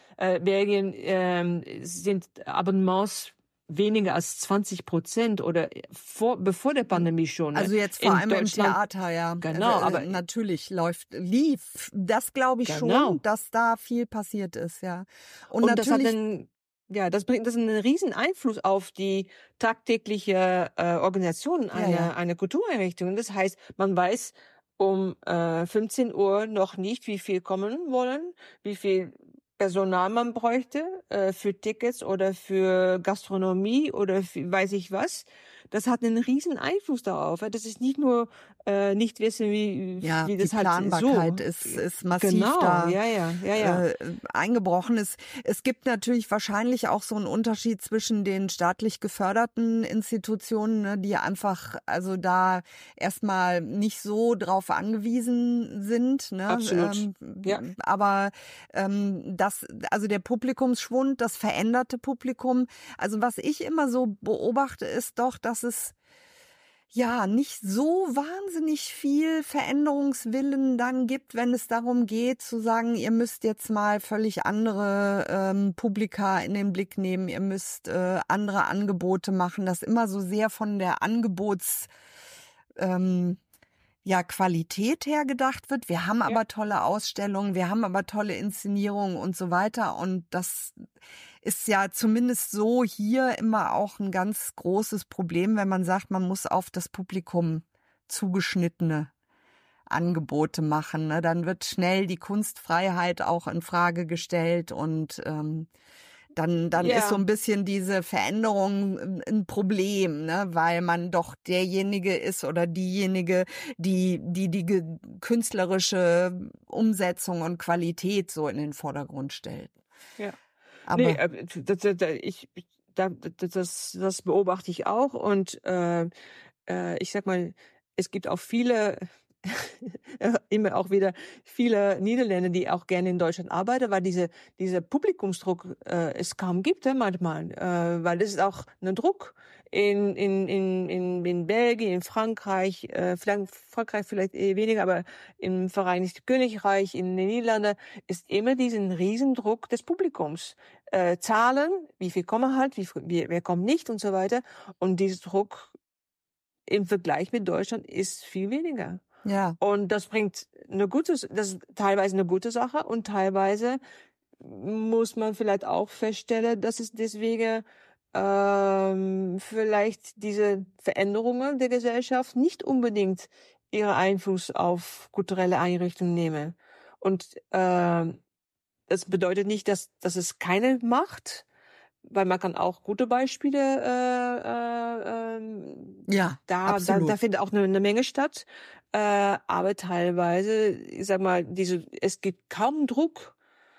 sind Abonnements weniger als 20% oder bevor der Pandemie schon. Also jetzt vor allem im Theater, ja. Genau, also, aber natürlich lief. Das glaube ich schon, dass da viel passiert ist, ja. Und natürlich. Das bringt einen riesen Einfluss auf die tagtägliche Organisation einer Kultureinrichtung. Das heißt, man weiß um 15 Uhr noch nicht, wie viel kommen wollen, wie viel Personal man bräuchte für Tickets oder für Gastronomie oder für weiß ich was. Das hat einen riesen Einfluss darauf. Das ist nicht nur nicht wissen, wie das die halt Planbarkeit so ist massiv da ja. Eingebrochen. Es gibt natürlich wahrscheinlich auch so einen Unterschied zwischen den staatlich geförderten Institutionen, ne, die einfach also da erstmal nicht so drauf angewiesen sind. Ne? Absolut. Aber also der Publikumsschwund, das veränderte Publikum, also was ich immer so beobachte, ist doch, dass es ja nicht so wahnsinnig viel Veränderungswillen dann gibt, wenn es darum geht zu sagen, ihr müsst jetzt mal völlig andere Publika in den Blick nehmen, ihr müsst andere Angebote machen, das immer so sehr von der Qualität her gedacht wird. Wir haben aber tolle Ausstellungen, wir haben aber tolle Inszenierungen und so weiter. Und das ist ja zumindest so hier immer auch ein ganz großes Problem, wenn man sagt, man muss auf das Publikum zugeschnittene Angebote machen. Ne? Dann wird schnell die Kunstfreiheit auch in Frage gestellt und dann ist so ein bisschen diese Veränderung ein Problem, ne? Weil man doch derjenige ist oder diejenige, die künstlerische Umsetzung und Qualität so in den Vordergrund stellt. Ja. Aber das beobachte ich auch und ich sag mal, es gibt auch viele immer auch wieder viele Niederländer, die auch gerne in Deutschland arbeiten, weil dieser Publikumsdruck es kaum gibt, manchmal, weil es ist auch ein Druck in Belgien, in Frankreich, Frankreich vielleicht weniger, aber im Vereinigten Königreich, in den Niederlanden ist immer diesen Riesendruck des Publikums. Zahlen, wie viel kommen halt, wer kommt nicht und so weiter. Und dieser Druck im Vergleich mit Deutschland ist viel weniger. ja. Und das bringt das ist teilweise eine gute Sache und teilweise muss man vielleicht auch feststellen, dass es deswegen vielleicht diese Veränderungen der Gesellschaft nicht unbedingt ihren Einfluss auf kulturelle Einrichtungen nehmen. Und das bedeutet nicht, dass es keine macht. weil man kann auch gute Beispiele, Ja, da absolut. findet auch eine Menge statt. Aber teilweise, ich sag mal, es gibt kaum Druck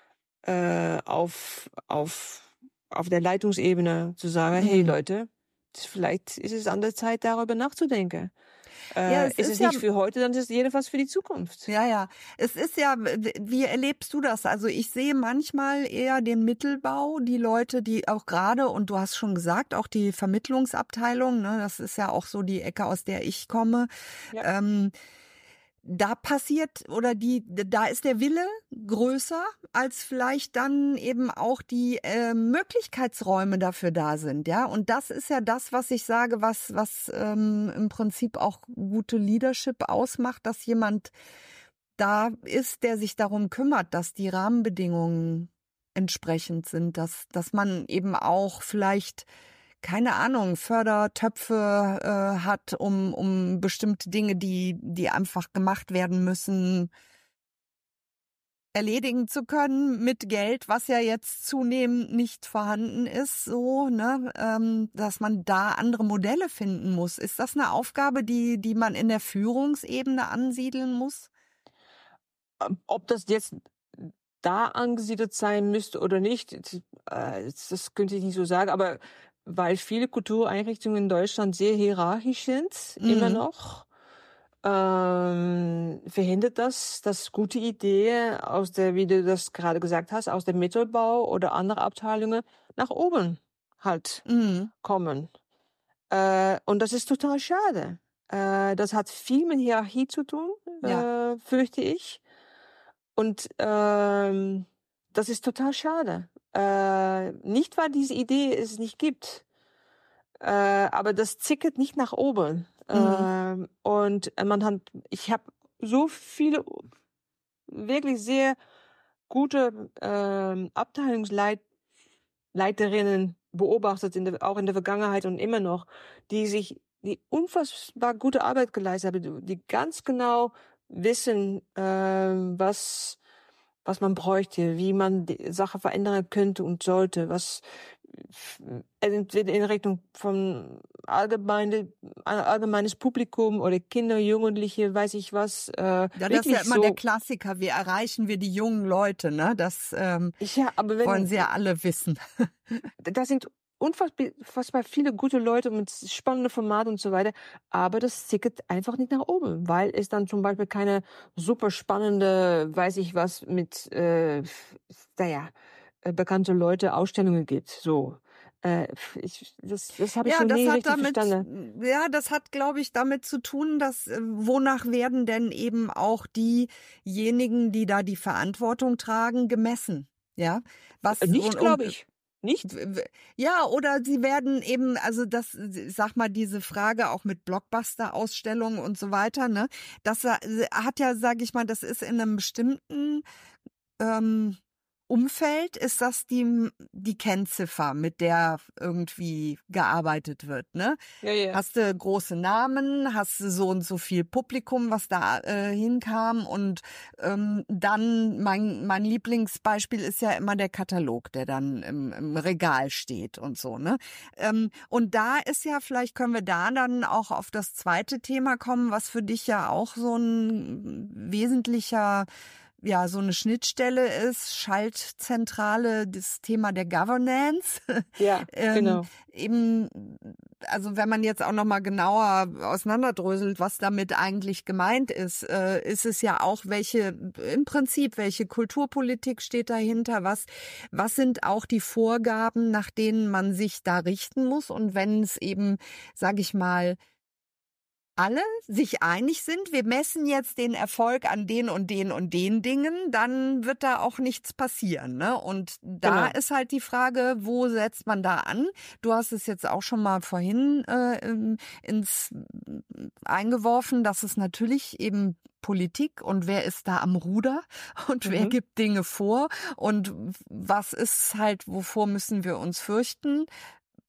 auf der Leitungsebene zu sagen, hey Mhm. Leute, vielleicht ist es an der Zeit, darüber nachzudenken. Ja, es Ist es ist ja nicht für heute, dann ist es jedenfalls für die Zukunft. ja, ja. Es ist ja, wie erlebst du das? Also ich sehe manchmal eher den Mittelbau, die Leute, die auch gerade, und du hast schon gesagt, auch die Vermittlungsabteilung, ne, das ist ja auch so die Ecke, aus der ich komme. Ja. Ähm, Da passiert oder da ist der Wille größer, als vielleicht dann eben auch die Möglichkeitsräume dafür da sind, ja. Und das ist ja das, was ich sage, was im Prinzip auch gute Leadership ausmacht, dass jemand da ist, der sich darum kümmert, dass die Rahmenbedingungen entsprechend sind, dass man eben auch vielleicht keine Ahnung, Fördertöpfe hat, um bestimmte Dinge, die einfach gemacht werden müssen, erledigen zu können mit Geld, was ja jetzt zunehmend nicht vorhanden ist, so, ne, dass man da andere Modelle finden muss. Ist das eine Aufgabe, die man in der Führungsebene ansiedeln muss? Ob das jetzt da angesiedelt sein müsste oder nicht, das könnte ich nicht so sagen, aber weil viele Kultureinrichtungen in Deutschland sehr hierarchisch sind, immer Mhm. noch, verhindert das, dass gute Ideen wie du das gerade gesagt hast, aus dem Mittelbau oder andere Abteilungen nach oben halt Mhm. kommen. Und das ist total schade. Das hat viel mit Hierarchie zu tun, Ja. fürchte ich. Und das ist total schade. Nicht, weil diese Idee es nicht gibt, aber das zickert nicht nach oben. Mhm. Und ich habe so viele wirklich sehr gute Leiterinnen beobachtet, auch in der Vergangenheit und immer noch, die unfassbar gute Arbeit geleistet haben, die ganz genau wissen, was man bräuchte, wie man die Sache verändern könnte und sollte, entweder in Richtung von allgemeines Publikum oder Kinder, Jugendliche, weiß ich was, Ja, das ist ja wirklich immer der so. Klassiker. Wie erreichen wir die jungen Leute, ne? Das Ja, aber wollen sie ja alle wissen. da sind unfassbar viele gute Leute mit spannenden Formaten und so weiter, aber das ticket einfach nicht nach oben, weil es dann zum Beispiel keine super spannende, weiß ich was, mit, naja, bekannte Leute Ausstellungen gibt, so. Das habe ich Ja, so das nie hat richtig damit, verstanden. ja, das hat, glaube ich, damit zu tun, dass wonach werden denn eben auch diejenigen, die da die Verantwortung tragen, gemessen? Ja, was Nicht, glaube ich. Nicht? ja, oder sie werden eben, also das, sag mal, diese Frage auch mit Blockbuster-Ausstellungen und so weiter, ne? Das hat ja, sag ich mal, das ist in einem bestimmten ähm, Umfeld ist das die Kennziffer, mit der irgendwie gearbeitet wird, ne? Ja, ja. Hast du große Namen, hast du so und so viel Publikum, was da hinkam und dann mein Lieblingsbeispiel ist ja immer der Katalog, der dann im Regal steht und so, ne? Und da ist ja, vielleicht können wir da dann auch auf das zweite Thema kommen, was für dich ja auch so ein wesentlicher, ja, so eine Schnittstelle ist, Schaltzentrale, das Thema der Governance. Ja, genau. Eben, also wenn man jetzt auch noch mal genauer auseinanderdröselt, was damit eigentlich gemeint ist es ja auch im Prinzip, welche Kulturpolitik steht dahinter, was sind auch die Vorgaben, nach denen man sich da richten muss, und wenn es eben, sage ich mal, alle sich einig sind, wir messen jetzt den Erfolg an den und den und den Dingen, dann wird da auch nichts passieren, ne? Und da Genau. ist halt die Frage, wo setzt man da an? Du hast es jetzt auch schon mal vorhin ins eingeworfen, dass es natürlich eben Politik und wer ist da am Ruder und wer Mhm. gibt Dinge vor und was ist halt, wovor müssen wir uns fürchten?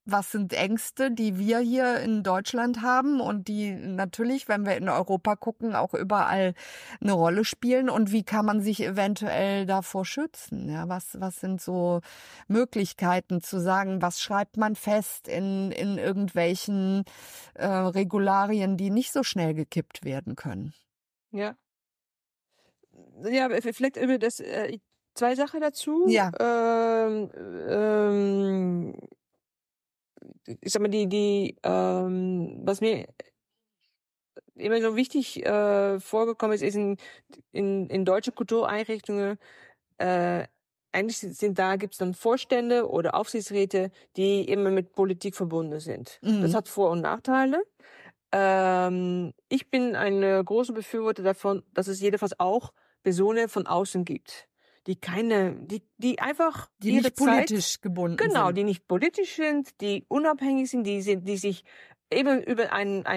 Was sind Ängste, die wir hier in Deutschland haben und die natürlich, wenn wir in Europa gucken, auch überall eine Rolle spielen? Und wie kann man sich eventuell davor schützen? Ja, was sind so Möglichkeiten zu sagen, was schreibt man fest in irgendwelchen Regularien, die nicht so schnell gekippt werden können? Ja. Ja, vielleicht über das, 2 Sachen dazu. Ja. Ich sage mal, was mir immer so wichtig vorgekommen ist in deutsche Kultureinrichtungen, eigentlich gibt's dann Vorstände oder Aufsichtsräte, die immer mit Politik verbunden sind. Das Mhm. hat Vor- und Nachteile. Ich bin eine große Befürworter davon, dass es jedenfalls auch Personen von außen gibt, die einfach Die ihre nicht Zeit, politisch gebunden genau, sind. die nicht politisch sind, die unabhängig sind, die sich eben über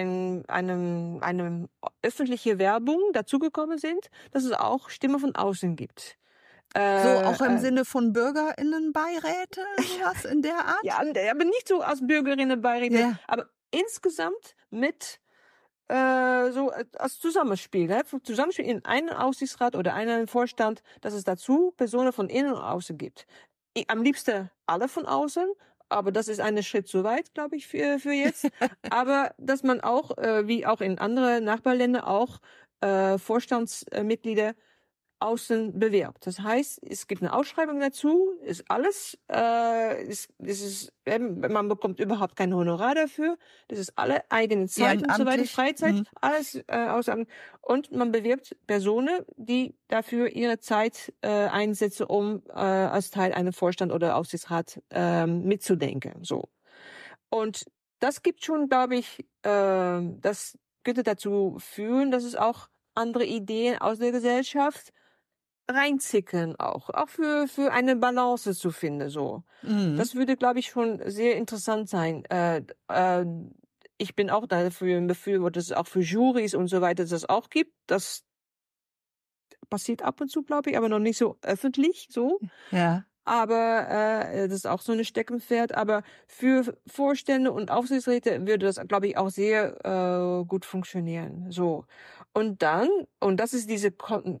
eine öffentliche Werbung dazugekommen sind, dass es auch Stimme von außen gibt. So auch im Äh, Sinne von BürgerInnenbeiräte, sowas in der Art? ja, aber nicht so als Bürgerinnenbeiräte, Ja. aber insgesamt mit so als Zusammenspiel, ne? Zusammenspiel in einen Aufsichtsrat oder einen Vorstand, dass es dazu Personen von innen und außen gibt. Am liebsten alle von außen, aber das ist ein Schritt zu weit, glaube ich, für jetzt. Aber dass man auch, wie auch in anderen Nachbarländern auch Vorstandsmitglieder außen bewirbt. Das heißt, es gibt eine Ausschreibung dazu, ist alles, man bekommt überhaupt kein Honorar dafür, das ist alle eigene Zeit und so weiter, Ehrenamtlich? Freizeit, Mhm. alles außer, und man bewirbt Personen, die dafür ihre Zeit einsetzen, um als Teil eines Vorstand oder Aufsichtsrat mitzudenken. So. Und das gibt schon, glaube ich, das könnte dazu führen, dass es auch andere Ideen aus der Gesellschaft reinzicken auch für eine Balance zu finden, so. Mhm. Das würde, glaube ich, schon sehr interessant sein. Ich bin auch dafür ein Befürworter, dass es auch für Jurys und so weiter das auch gibt. Das passiert ab und zu, glaube ich, aber noch nicht so öffentlich, so. Ja. Aber das ist auch so eine Steckenpferd. Aber für Vorstände und Aufsichtsräte würde das, glaube ich, auch sehr gut funktionieren. So. Und das ist diese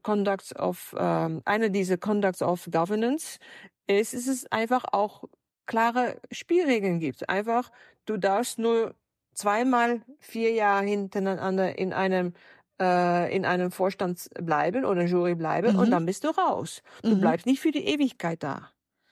eine dieser Conducts of Governance, ist es einfach auch klare Spielregeln gibt. Einfach, du darfst nur 2-mal 4 Jahre hintereinander in einem Vorstand bleiben oder Jury bleiben und Mhm. dann bist du raus. Du Mhm. bleibst nicht für die Ewigkeit da.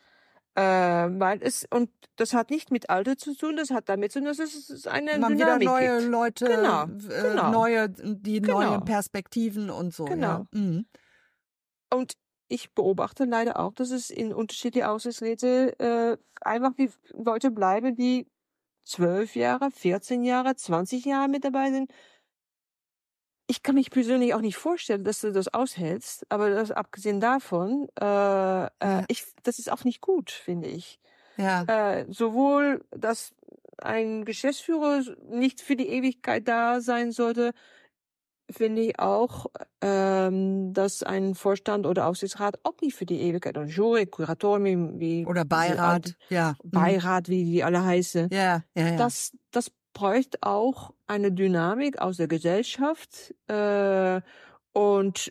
Und das hat nicht mit Alter zu tun, das hat damit zu tun, dass es eine Man wieder Dynamik neue gibt. Leute, Genau, genau, neue genau, Perspektiven und so, ja. genau. Mhm. Und ich beobachte leider auch, dass es in unterschiedlichen Aufsichtsräte einfach die Leute bleiben, die 12 Jahre, 14 Jahre, 20 Jahre mit dabei sind. Ich kann mich persönlich auch nicht vorstellen, dass du das aushältst, aber abgesehen davon, Ja. das ist auch nicht gut, finde ich. Ja. Sowohl, dass ein Geschäftsführer nicht für die Ewigkeit da sein sollte, finde ich auch, dass ein Vorstand oder Aufsichtsrat auch nicht für die Ewigkeit, oder Jury, Kuratorium, Oder Beirat, ja. Mhm. Beirat, wie die alle heißen, Ja, ja, ja. das bräuchte auch eine Dynamik aus der Gesellschaft und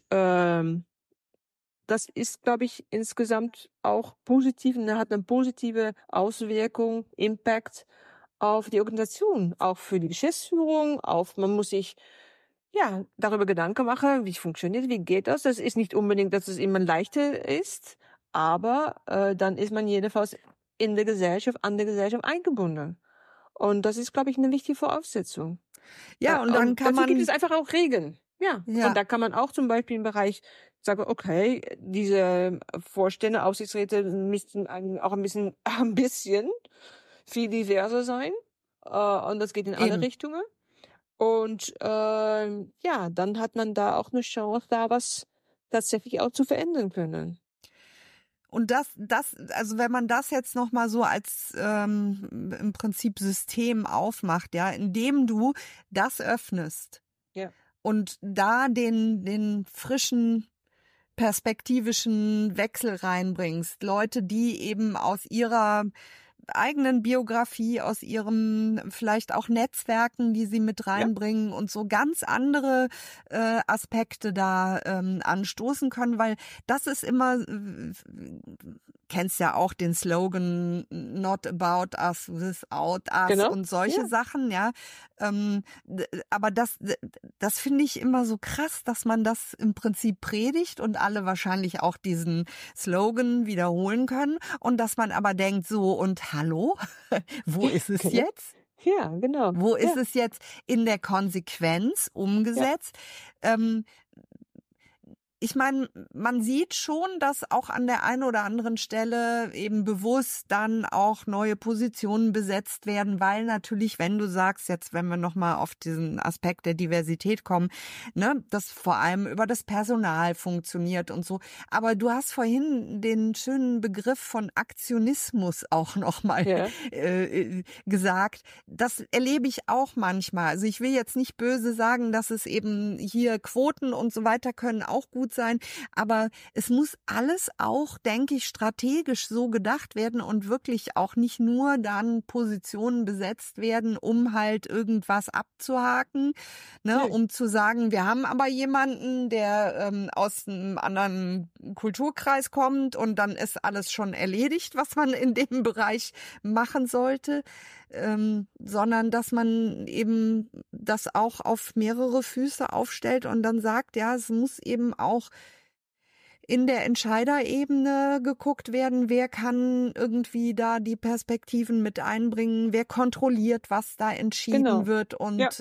das ist, glaube ich, insgesamt auch positiv und hat eine positive Auswirkung, Impact auf die Organisation, auch für die Geschäftsführung, man muss sich ja darüber Gedanken machen, wie funktioniert, wie geht das. Das ist nicht unbedingt, dass es immer leichter ist, aber dann ist man jedenfalls an der Gesellschaft eingebunden. Und das ist, glaube ich, eine wichtige Voraussetzung. Ja, und dann Und kann dazu gibt es man, einfach auch Regeln. Ja. ja, Und da kann man auch zum Beispiel im Bereich sagen, okay, diese Vorstände, Aufsichtsräte müssten auch ein bisschen viel diverser sein. Und das geht in alle eben. Richtungen. Und ja, dann hat man da auch eine Chance, da was tatsächlich auch zu verändern können. Und also wenn man das jetzt noch mal so als im Prinzip System aufmacht, ja, indem du das öffnest Ja. und da den frischen perspektivischen Wechsel reinbringst, Leute, die eben aus ihrer eigenen Biografie, aus ihrem vielleicht auch Netzwerken, die sie mit reinbringen und so ganz andere Aspekte da anstoßen können, weil das ist immer, kennst ja auch den Slogan Not about us, without us Genau. und solche Sachen, ja. Aber das finde ich immer so krass, dass man das im Prinzip predigt und alle wahrscheinlich auch diesen Slogan wiederholen können und dass man aber denkt so, und hallo, wo ist es jetzt? Ja, genau. Wo ist Ja. es jetzt in der Konsequenz umgesetzt? Ich meine, man sieht schon, dass auch an der einen oder anderen Stelle eben bewusst dann auch neue Positionen besetzt werden, weil natürlich, wenn du sagst, jetzt wenn wir nochmal auf diesen Aspekt der Diversität kommen, ne, das vor allem über das Personal funktioniert und so. Aber du hast vorhin den schönen Begriff von Aktionismus auch nochmal gesagt. Das erlebe ich auch manchmal. Also ich will jetzt nicht böse sagen, dass es eben hier Quoten und so weiter können auch gut sein, aber es muss alles auch, denke ich, strategisch so gedacht werden und wirklich auch nicht nur dann Positionen besetzt werden, um halt irgendwas abzuhaken, ne, um zu sagen, wir haben aber jemanden, der aus einem anderen Kulturkreis kommt und dann ist alles schon erledigt, was man in dem Bereich machen sollte. Sondern dass man eben das auch auf mehrere Füße aufstellt und dann sagt, ja, es muss eben auch in der Entscheiderebene geguckt werden, wer kann irgendwie da die Perspektiven mit einbringen, wer kontrolliert, was da entschieden wird und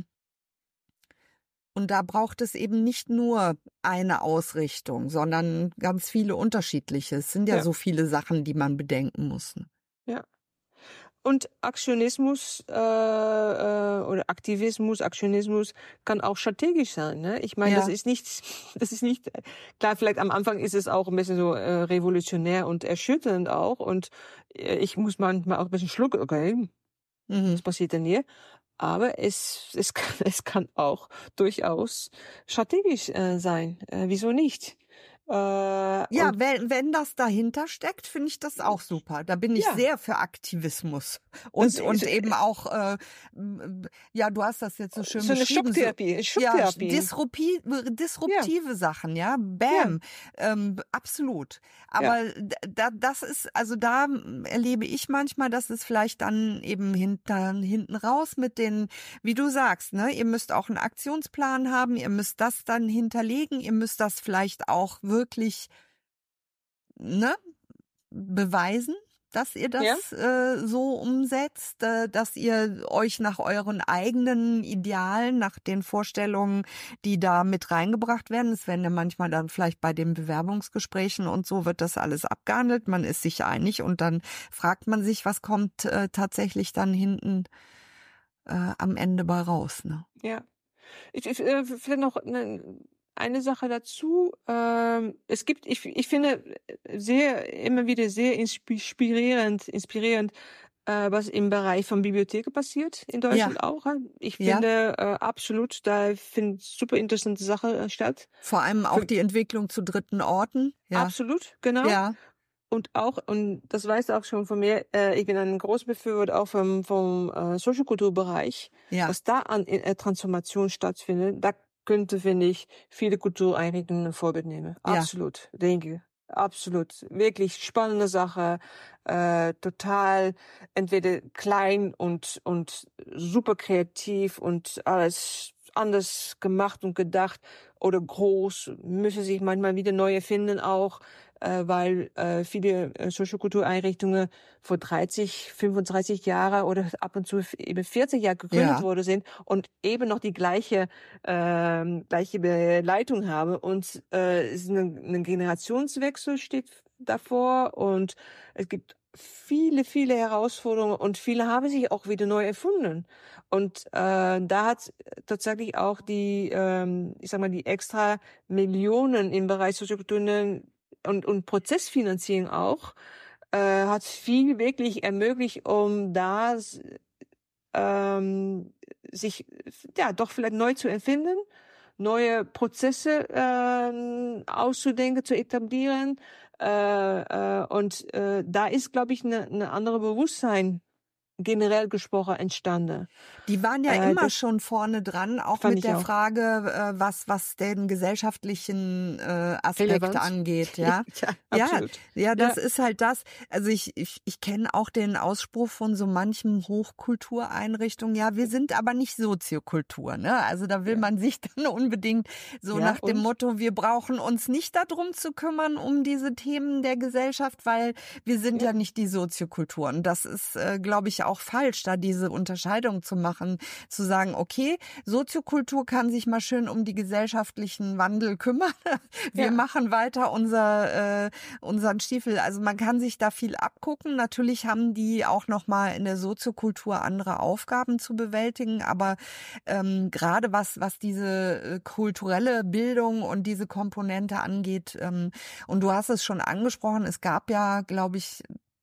da braucht es eben nicht nur eine Ausrichtung, sondern ganz viele unterschiedliche. Es sind ja so viele Sachen, die man bedenken muss. Ja. Und Aktionismus oder Aktionismus kann auch strategisch sein. Ne? Ich meine, das ist nicht, klar, vielleicht am Anfang ist es auch ein bisschen so revolutionär und erschütternd auch. Und ich muss manchmal auch ein bisschen schlucken, okay, was passiert denn hier? Aber es kann auch durchaus strategisch sein. Wieso nicht? Ja, wenn das dahinter steckt, finde ich das auch super. Da bin ich sehr für Aktivismus. Und eben auch, ja, du hast das jetzt so schön beschrieben. Schocktherapie. Disruptive Sachen, ja, bam, absolut. Aber das ist, also da erlebe ich manchmal, dass es vielleicht dann eben hinten raus mit den, wie du sagst, ne, ihr müsst auch einen Aktionsplan haben, ihr müsst das dann hinterlegen, ihr müsst das vielleicht auch wirklich, ne, beweisen, dass ihr das so umsetzt, dass ihr euch nach euren eigenen Idealen, nach den Vorstellungen, die da mit reingebracht werden, es werden ja manchmal dann vielleicht bei den Bewerbungsgesprächen und so wird das alles abgehandelt, man ist sich einig und dann fragt man sich, was kommt tatsächlich dann hinten am Ende bei raus. Ne? Ja, ich vielleicht noch eine Sache dazu. Es gibt, ich finde immer wieder sehr inspirierend, was im Bereich von Bibliotheken passiert in Deutschland auch. Ich finde absolut, da finden super interessante Sachen statt. Vor allem auch die Entwicklung zu dritten Orten. Ja. Absolut, genau. Ja. Und das weißt du auch schon von mir, ich bin ein großer Befürworter auch vom Soziokulturbereich, was da an Transformation stattfindet. Da könnte, finde ich, viele Kultureinrichtungen ein Vorbild nehmen. Absolut, denke. Absolut. Wirklich spannende Sache. Total entweder klein und super kreativ und alles anders gemacht und gedacht oder groß, müssen sich manchmal wieder neu erfinden auch, weil viele Soziokultureinrichtungen vor 30, 35 Jahre oder ab und zu eben 40 Jahre gegründet worden sind und eben noch die gleiche Leitung haben und es ist ein Generationswechsel steht davor und es gibt viele, viele Herausforderungen und viele haben sich auch wieder neu erfunden. Und da hat tatsächlich auch die, ich sag mal, die extra Millionen im Bereich Soziokultur und Prozessfinanzierung auch, hat viel wirklich ermöglicht, um da sich doch vielleicht neu zu erfinden, neue Prozesse auszudenken, zu etablieren. Und da ist, glaube ich, eine andere Bewusstsein generell gesprochen entstanden. Die waren ja immer schon vorne dran, auch mit der Frage, was den gesellschaftlichen Aspekt Relevanz angeht. Ja, absolut. Ja, das ist halt das. Also ich kenne auch den Ausspruch von so manchem Hochkultureinrichtungen, ja, wir sind aber nicht Soziokultur. Ne? Also da will man sich dann unbedingt so nach dem Motto, wir brauchen uns nicht darum zu kümmern, um diese Themen der Gesellschaft, weil wir sind ja nicht die Soziokultur. Und das ist, glaube ich, auch falsch, da diese Unterscheidung zu machen, zu sagen, okay, Soziokultur kann sich mal schön um die gesellschaftlichen Wandel kümmern. Wir machen weiter unseren Stiefel. Also man kann sich da viel abgucken. Natürlich haben die auch noch mal in der Soziokultur andere Aufgaben zu bewältigen, aber gerade was diese kulturelle Bildung und diese Komponente angeht, und du hast es schon angesprochen, es gab ja, glaube ich,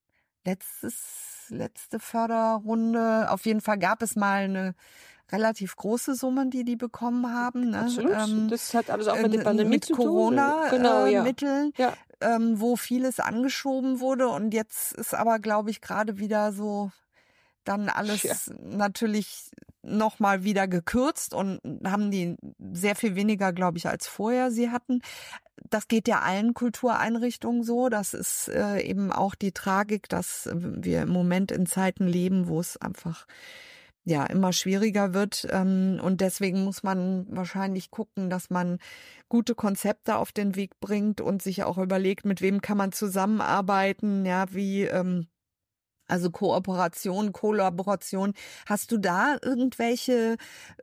letzte Förderrunde. Auf jeden Fall gab es mal eine relativ große Summe, die bekommen haben. Ne? Absolut. Das hat alles auch mit der Pandemie zu tun. Corona-Mitteln, wo vieles angeschoben wurde. Und jetzt ist aber, glaube ich, gerade wieder so dann alles natürlich noch mal wieder gekürzt und haben die sehr viel weniger, glaube ich, als vorher sie hatten. Das geht ja allen Kultureinrichtungen so. Das ist eben auch die Tragik, dass wir im Moment in Zeiten leben, wo es einfach immer schwieriger wird. Und deswegen muss man wahrscheinlich gucken, dass man gute Konzepte auf den Weg bringt und sich auch überlegt, mit wem kann man zusammenarbeiten, wie also Kooperation, Kollaboration. Hast du da irgendwelche,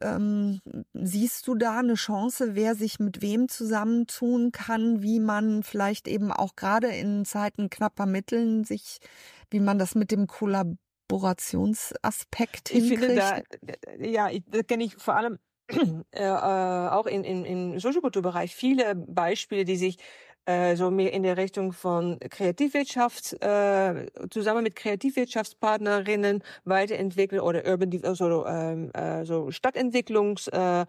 siehst du da eine Chance, wer sich mit wem zusammentun kann, wie man vielleicht eben auch gerade in Zeiten knapper Mitteln wie man das mit dem Kollaborationsaspekt hinkriegt? Ich finde da kenne ich vor allem auch im Soziokulturbereich viele Beispiele, die sich so mehr in der Richtung von Kreativwirtschaft zusammen mit Kreativwirtschaftspartnerinnen weiterentwickeln oder so Stadtentwicklungs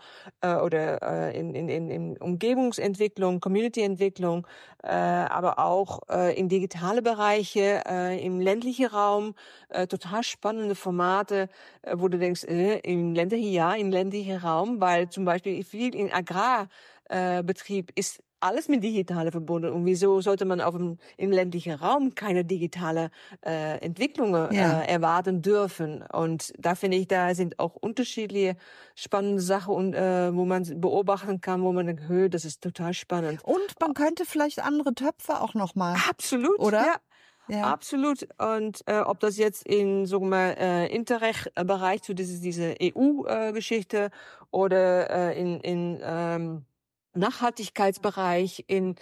oder in Umgebungsentwicklung, Communityentwicklung, aber auch in digitale Bereiche, im ländlichen Raum, total spannende Formate, wo du denkst, im ländlichen Raum, weil zum Beispiel viel in Agrarbetrieb ist alles mit Digitale verbunden. Und wieso sollte man im ländlichen Raum keine digitale Entwicklungen erwarten dürfen? Und da finde ich, da sind auch unterschiedliche spannende Sachen, und wo man beobachten kann, wo man denkt, das ist total spannend. Und man könnte vielleicht andere Töpfe auch noch mal. Absolut, oder? Ja. Absolut. Und ob das jetzt in Interreg-Bereich zu diese EU-Geschichte oder in Nachhaltigkeitsbereich, in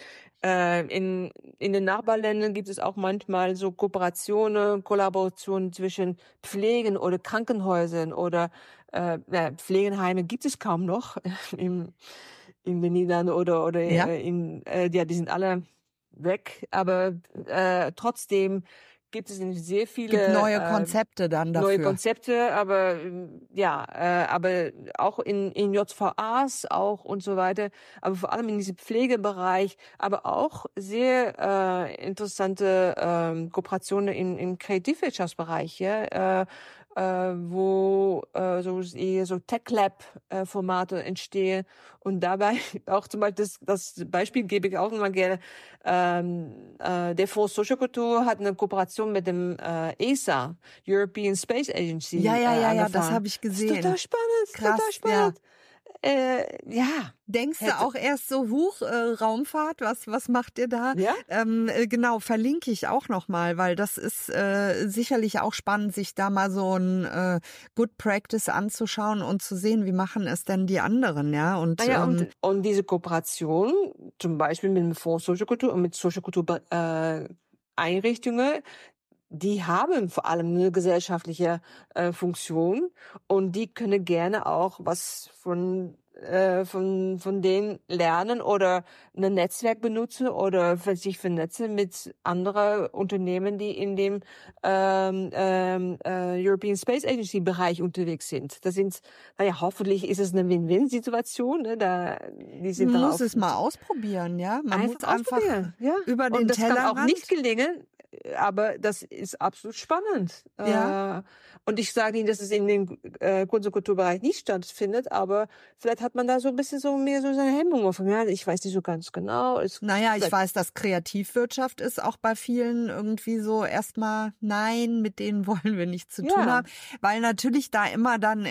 den Nachbarländern gibt es auch manchmal so Kollaborationen zwischen Pflegen oder Krankenhäusern oder Pflegeheime gibt es kaum noch in den Niederlanden oder die sind alle weg, aber trotzdem gibt es sehr viele gibt neue Konzepte dann dafür. Neue Konzepte, aber aber auch in JVAs auch und so weiter, aber vor allem in diesem Pflegebereich, aber auch sehr interessante Kooperationen im Kreativwirtschaftsbereich, wo so Tech-Lab-Formate entstehen und dabei auch zum Beispiel das Beispiel gebe ich auch immer gerne. Der Fonds Soziokultur hat eine Kooperation mit dem ESA, European Space Agency. Ja, das habe ich gesehen. Das ist total spannend. Krass, total spannend. Denkst du auch erst so, Raumfahrt, was macht ihr da? Ja? Genau, verlinke ich auch nochmal, weil das ist sicherlich auch spannend, sich da mal so ein Good Practice anzuschauen und zu sehen, wie machen es denn die anderen, ja? Und diese Kooperation, zum Beispiel mit dem Fonds Soziokultur und mit Soziokultur-Einrichtungen, die haben vor allem eine gesellschaftliche Funktion und die können gerne auch was von von denen lernen oder ein Netzwerk benutzen oder sich vernetzen mit anderen Unternehmen, die in dem European Space Agency Bereich unterwegs sind. Das sind, naja, hoffentlich ist es eine Win-Win-Situation. Ne? Die sind Man dann muss es mal ausprobieren, ja. Man muss einfach ja. über Und den das kann auch Tellerrand. nicht gelingen, aber das ist absolut spannend. Ja. Und ich sage Ihnen, dass es in dem Kunst- und Kulturbereich nicht stattfindet, aber vielleicht hat man da so ein bisschen so mehr so seine Hemmungen von, ja, ich weiß nicht so ganz genau. Naja, ich weiß, dass Kreativwirtschaft ist auch bei vielen irgendwie so erstmal, nein, mit denen wollen wir nichts zu tun haben, weil natürlich da immer dann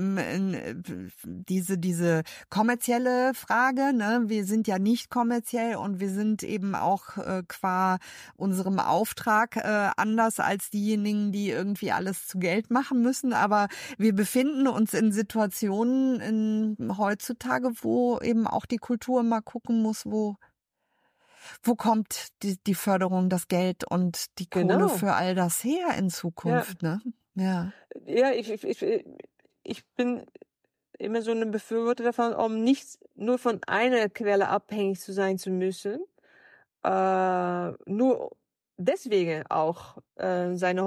diese kommerzielle Frage, ne, wir sind ja nicht kommerziell und wir sind eben auch qua unserem Auftrag anders als diejenigen, die irgendwie alles zu Geld machen müssen, aber wir befinden uns in Situationen heutzutage, wo eben auch die Kultur mal gucken muss, wo kommt die Förderung, das Geld und die Kohle für all das her in Zukunft, ne? Ja. Ja, ich bin immer so eine Befürworter davon, um nicht nur von einer Quelle abhängig sein zu müssen, nur deswegen auch mehr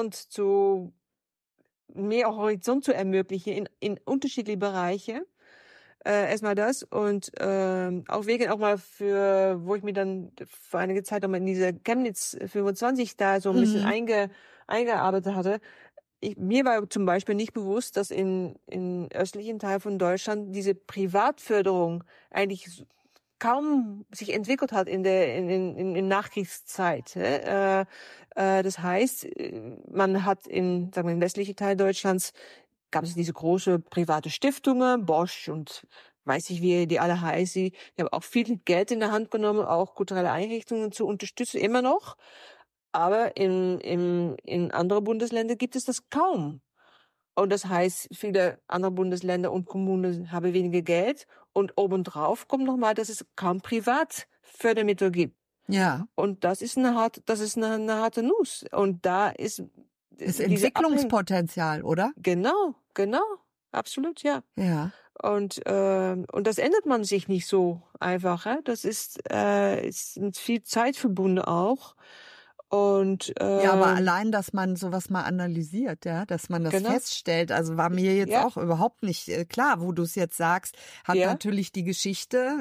Horizont zu ermöglichen in unterschiedliche Bereiche. Erstmal das und auch wegen auch mal wo ich mir dann vor einiger Zeit nochmal in diese Chemnitz 25 da so ein bisschen eingearbeitet hatte. Mir war zum Beispiel nicht bewusst, dass in östlichen Teil von Deutschland diese Privatförderung eigentlich kaum sich entwickelt hat in Nachkriegszeit. Das heißt, man hat sagen wir, im westlichen Teil Deutschlands gab es diese große private Stiftungen, Bosch und weiß ich, wie die alle heißen. Die haben auch viel Geld in der Hand genommen, auch kulturelle Einrichtungen zu unterstützen, immer noch. Aber in anderen Bundesländern gibt es das kaum. Und das heißt, viele andere Bundesländer und Kommunen haben weniger Geld. Und obendrauf kommt nochmal, dass es kaum Privatfördermittel gibt. Ja. Und das ist eine harte Nuss. Und da ist Entwicklungspotenzial, oder? Genau, absolut, ja. Ja. Und das ändert man sich nicht so einfach. Das ist mit viel Zeit verbunden auch. Und ja, aber allein, dass man sowas mal analysiert, ja, dass man das feststellt, also war mir jetzt auch überhaupt nicht klar, wo du es jetzt sagst, hat natürlich die Geschichte,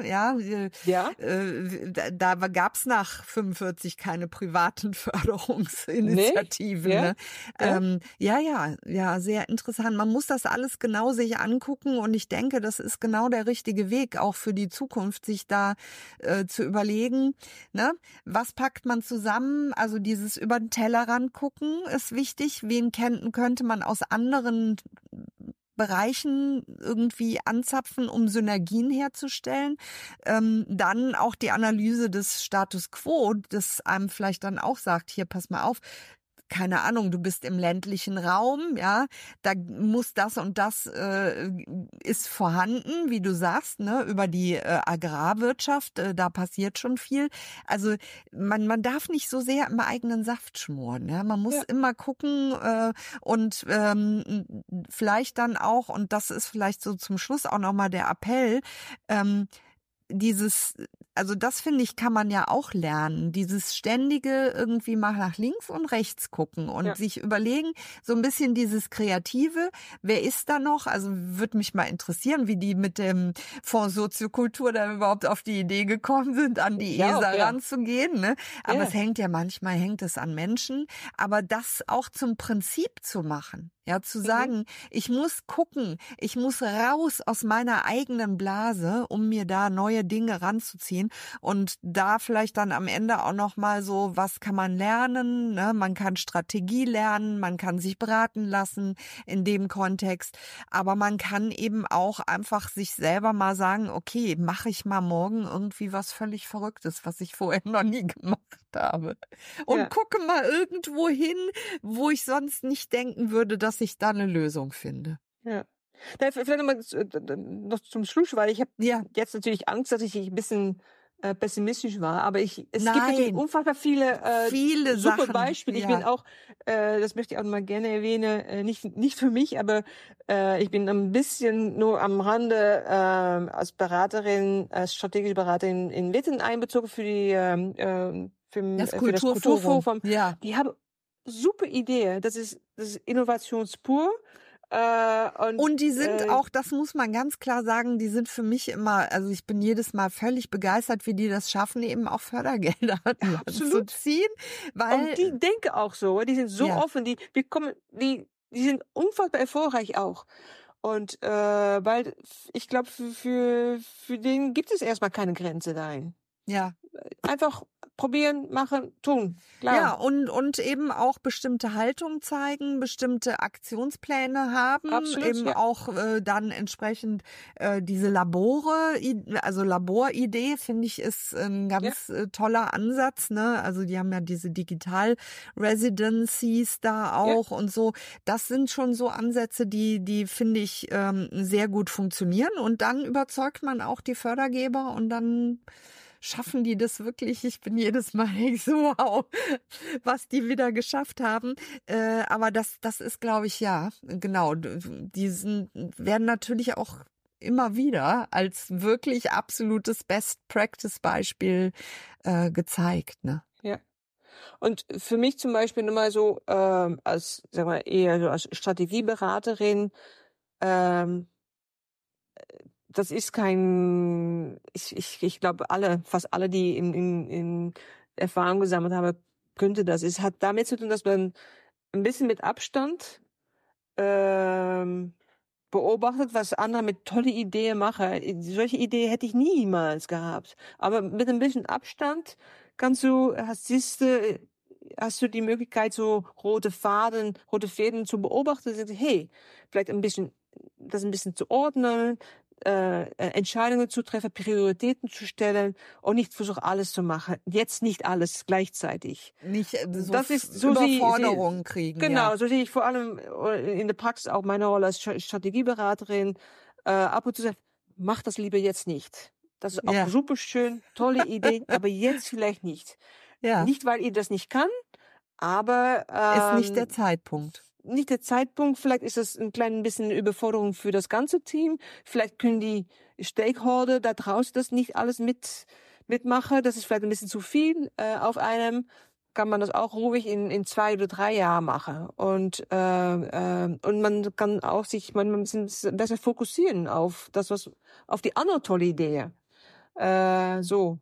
da gab's nach 45 keine privaten Förderungsinitiativen. Ja, sehr interessant. Man muss das alles genau sich angucken und ich denke, das ist genau der richtige Weg, auch für die Zukunft, sich da zu überlegen, ne, was packt man zusammen, also dieses über den Tellerrand gucken ist wichtig. Wen könnte man aus anderen Bereichen irgendwie anzapfen, um Synergien herzustellen? Dann auch die Analyse des Status quo, das einem vielleicht dann auch sagt, hier, pass mal auf, keine Ahnung, du bist im ländlichen Raum, ja, da muss das und das ist vorhanden, wie du sagst, ne, über die Agrarwirtschaft, da passiert schon viel. Also man darf nicht so sehr im eigenen Saft schmoren, ja, man muss immer gucken und vielleicht dann auch, und das ist vielleicht so zum Schluss auch nochmal der Appell, also das finde ich, kann man ja auch lernen, dieses ständige irgendwie mal nach links und rechts gucken und sich überlegen, so ein bisschen dieses Kreative, wer ist da noch? Also würde mich mal interessieren, wie die mit dem Fonds Soziokultur da überhaupt auf die Idee gekommen sind, an die ESA ranzugehen, ne? Aber es hängt es an Menschen, aber das auch zum Prinzip zu machen. Ja, zu sagen, ich muss gucken, ich muss raus aus meiner eigenen Blase, um mir da neue Dinge ranzuziehen und da vielleicht dann am Ende auch noch mal so, was kann man lernen, ne? Man kann Strategie lernen, man kann sich beraten lassen in dem Kontext, aber man kann eben auch einfach sich selber mal sagen, okay, mache ich mal morgen irgendwie was völlig Verrücktes, was ich vorher noch nie gemacht habe und gucke mal irgendwo hin, wo ich sonst nicht denken würde, dass ich da eine Lösung finde. Ja. Vielleicht noch zum Schluss, weil ich habe jetzt natürlich Angst, dass ich ein bisschen pessimistisch war. Aber es gibt Nein. natürlich unfassbar viele super Sachen. Beispiele. Ich Ja. bin auch, das möchte ich auch mal gerne erwähnen, nicht für mich, aber ich bin ein bisschen nur am Rande als Beraterin, als strategische Beraterin in Witten einbezogen für Das für das Kulturforum. Kulturforum. Ja. Die haben super Idee. Das ist Innovationspur. Und die sind auch, das muss man ganz klar sagen, die sind für mich immer, also ich bin jedes Mal völlig begeistert, wie die das schaffen, eben auch Fördergelder zu ziehen. Weil, und die denken auch so, die sind so offen, die sind unfassbar erfolgreich auch. Und weil ich glaube, für den gibt es erstmal keine Grenze dahin. Ja. Einfach probieren, machen, tun. Klar. Ja, und eben auch bestimmte Haltung zeigen, bestimmte Aktionspläne haben, Absolut, eben auch dann entsprechend diese also Laboridee, finde ich, ist ein ganz toller Ansatz, ne? Also die haben ja diese Digital-Residencies da auch und so. Das sind schon so Ansätze, die finde ich sehr gut funktionieren, und dann überzeugt man auch die Fördergeber, und dann schaffen die das wirklich. Ich bin jedes Mal so, wow, was die wieder geschafft haben. Aber das ist, glaube ich, ja, genau. Die werden natürlich auch immer wieder als wirklich absolutes Best-Practice-Beispiel gezeigt, ne? Ja. Und für mich zum Beispiel nochmal so als, sagen wir, eher so als Strategieberaterin, das ist kein, ich glaube fast alle, die in Erfahrung gesammelt haben, könnte das. Es hat damit zu tun, dass man ein bisschen mit Abstand beobachtet, was andere mit tolle Ideen machen. Solche Ideen hätte ich niemals gehabt. Aber mit ein bisschen Abstand hast du die Möglichkeit, so rote Fäden zu beobachten. Hey, vielleicht ein bisschen zu ordnen, Entscheidungen zu treffen, Prioritäten zu stellen und nicht versuchen, alles zu machen. Jetzt nicht alles gleichzeitig. Nicht so das ist so Überforderungen kriegen. Genau, so sehe ich vor allem in der Praxis auch meine Rolle als Strategieberaterin. Ab und zu sagen, mach das lieber jetzt nicht. Das ist auch super schön, tolle Idee, aber jetzt vielleicht nicht. Ja. Nicht, weil ihr das nicht kann, aber ist nicht der Zeitpunkt. Nicht der Zeitpunkt, vielleicht ist es ein klein bisschen Überforderung für das ganze Team. Vielleicht können die Stakeholder da draußen das nicht alles mitmachen. Das ist vielleicht ein bisschen zu viel auf einem. Kann man das auch ruhig in 2 oder 3 Jahren machen. Und man kann auch man ein bisschen besser fokussieren auf auf die andere tolle Idee. Ja.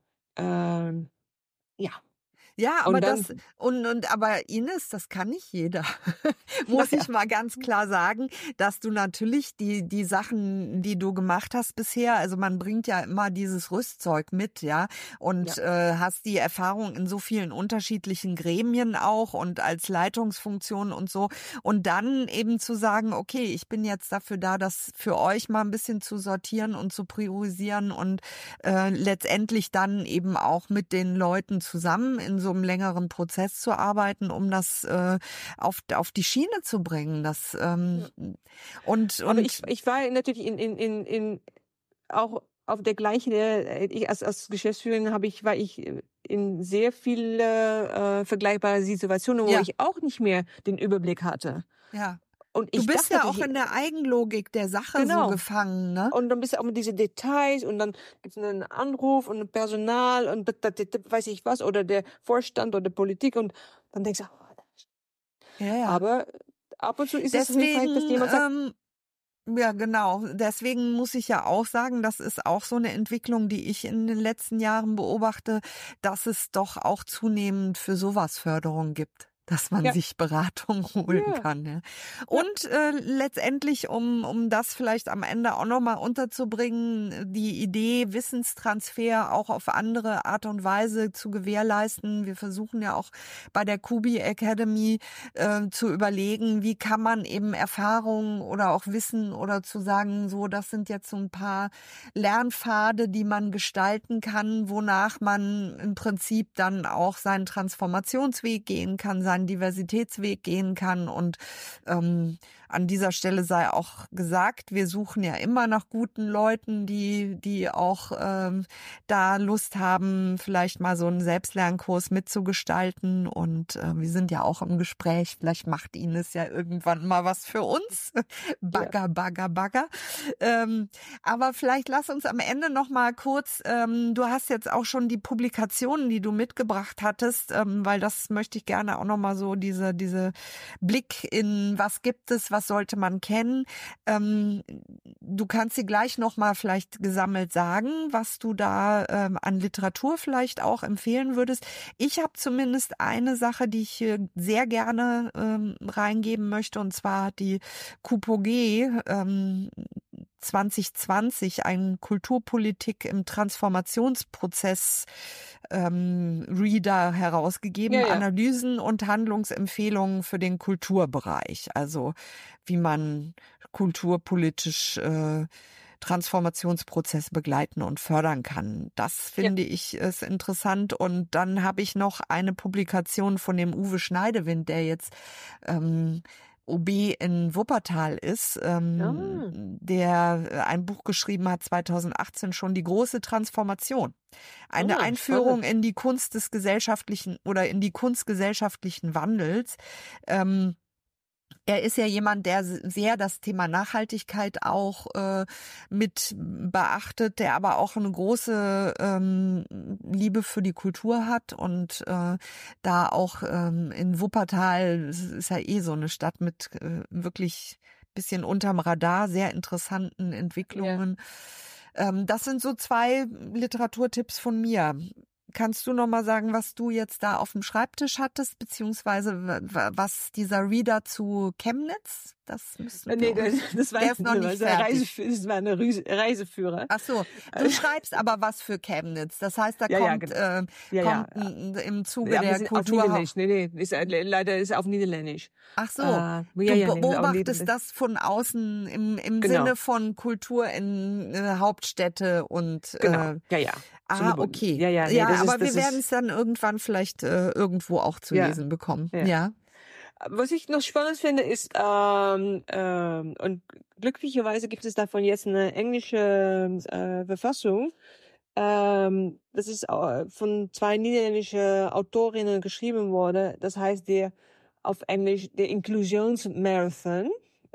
Ja, aber aber Ines, das kann nicht jeder. Muss ich mal ganz klar sagen, dass du natürlich die Sachen, die du gemacht hast bisher, also man bringt ja immer dieses Rüstzeug mit, ja, und hast die Erfahrung in so vielen unterschiedlichen Gremien auch und als Leitungsfunktion und so, und dann eben zu sagen, okay, ich bin jetzt dafür da, das für euch mal ein bisschen zu sortieren und zu priorisieren und letztendlich dann eben auch mit den Leuten zusammen in so einem längeren Prozess zu arbeiten, um das auf die Schiene zu bringen. Das aber ich war natürlich auch auf der gleichen, als Geschäftsführerin war ich in sehr viele vergleichbare Situationen, wo ich auch nicht mehr den Überblick hatte. Ja. Und du bist ja auch in der Eigenlogik der Sache so gefangen, ne? Und dann bist du auch mit diesen Details, und dann gibt es einen Anruf und ein Personal und weiß ich was, oder der Vorstand oder Politik, und dann denkst du, aber ab und zu ist es hilfreich, dass jemand sagt, ja, genau. Deswegen muss ich ja auch sagen, das ist auch so eine Entwicklung, die ich in den letzten Jahren beobachte, dass es doch auch zunehmend für sowas Förderung gibt, dass man sich Beratung holen kann. Ja. Und letztendlich, um das vielleicht am Ende auch nochmal unterzubringen, die Idee, Wissenstransfer auch auf andere Art und Weise zu gewährleisten. Wir versuchen ja auch bei der Kubi Academy zu überlegen, wie kann man eben Erfahrungen oder auch Wissen oder zu sagen, so, das sind jetzt so ein paar Lernpfade, die man gestalten kann, wonach man im Prinzip dann auch seinen Transformationsweg gehen kann, seinen Diversitätsweg gehen kann und an dieser Stelle sei auch gesagt, wir suchen ja immer nach guten Leuten, die auch da Lust haben, vielleicht mal so einen Selbstlernkurs mitzugestalten. Und wir sind ja auch im Gespräch. Vielleicht macht Ines ja irgendwann mal was für uns. Bagger, Bagger, Bagger. Aber vielleicht lass uns am Ende noch mal kurz, du hast jetzt auch schon die Publikationen, die du mitgebracht hattest, weil das möchte ich gerne auch noch mal so diese Blick in was gibt es, was sollte man kennen. Du kannst sie gleich noch mal vielleicht gesammelt sagen, was du da an Literatur vielleicht auch empfehlen würdest. Ich habe zumindest eine Sache, die ich sehr gerne reingeben möchte, und zwar hat die KUPOG 2020 ein Kulturpolitik im Transformationsprozess Reader herausgegeben, Analysen und Handlungsempfehlungen für den Kulturbereich, also wie man kulturpolitisch Transformationsprozess begleiten und fördern kann. Das finde ich ist interessant. Und dann habe ich noch eine Publikation von dem Uwe Schneidewind, der jetzt OB in Wuppertal ist, der ein Buch geschrieben hat, 2018 schon, Die große Transformation. Eine Einführung in die Kunst des gesellschaftlichen oder in die Kunst gesellschaftlichen Wandels. Er ist ja jemand, der sehr das Thema Nachhaltigkeit auch mit beachtet, der aber auch eine große Liebe für die Kultur hat und da auch in Wuppertal, das ist ja eh so eine Stadt mit wirklich bisschen unterm Radar, sehr interessanten Entwicklungen. Das sind so 2 Literaturtipps von mir. Kannst du noch mal sagen, was du jetzt da auf dem Schreibtisch hattest, beziehungsweise was dieser Reader zu Chemnitz? Das müssen wir das war noch nicht fertig. Das war eine Reiseführer. Ach so, du schreibst aber was für Chemnitz. Das heißt, da kommt im Zuge der Kultur... Auf Niederländisch. Leider ist auf Niederländisch. Ach so, du beobachtest das von außen im Sinne von Kultur in Hauptstädte und... Genau, okay. Aber wir werden es dann irgendwann vielleicht irgendwo auch zu lesen bekommen. Ja. Was ich noch spannend finde, ist, und glücklicherweise gibt es davon jetzt eine englische Verfassung. Das ist von 2 niederländische Autorinnen geschrieben worden. Das heißt auf Englisch der Inklusionsmarathon.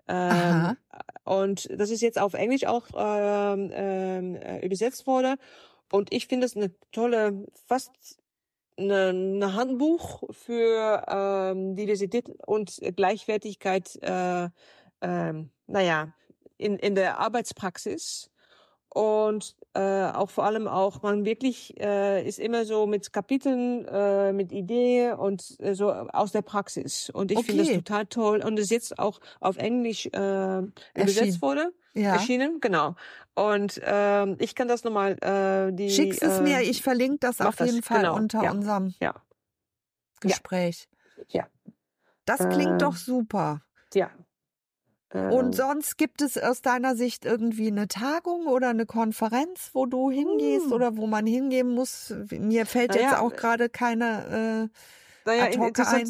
Und das ist jetzt auf Englisch auch übersetzt worden. Und ich finde es eine tolle, fast eine Handbuch für Diversität und Gleichwertigkeit in der Arbeitspraxis. Und auch vor allem auch, man wirklich ist immer so mit Kapiteln, mit Ideen und so aus der Praxis. Und ich finde das total toll. Und es ist jetzt auch auf Englisch übersetzt wurde. Erschienen, genau. Und ich kann das nochmal schick's es mir, ich verlinke das auf jeden Fall unter unserem Gespräch. Ja. Das klingt doch super. Ja. Und sonst gibt es aus deiner Sicht irgendwie eine Tagung oder eine Konferenz, wo du hingehst oder wo man hingehen muss? Mir fällt jetzt auch gerade keine ad hoc ein.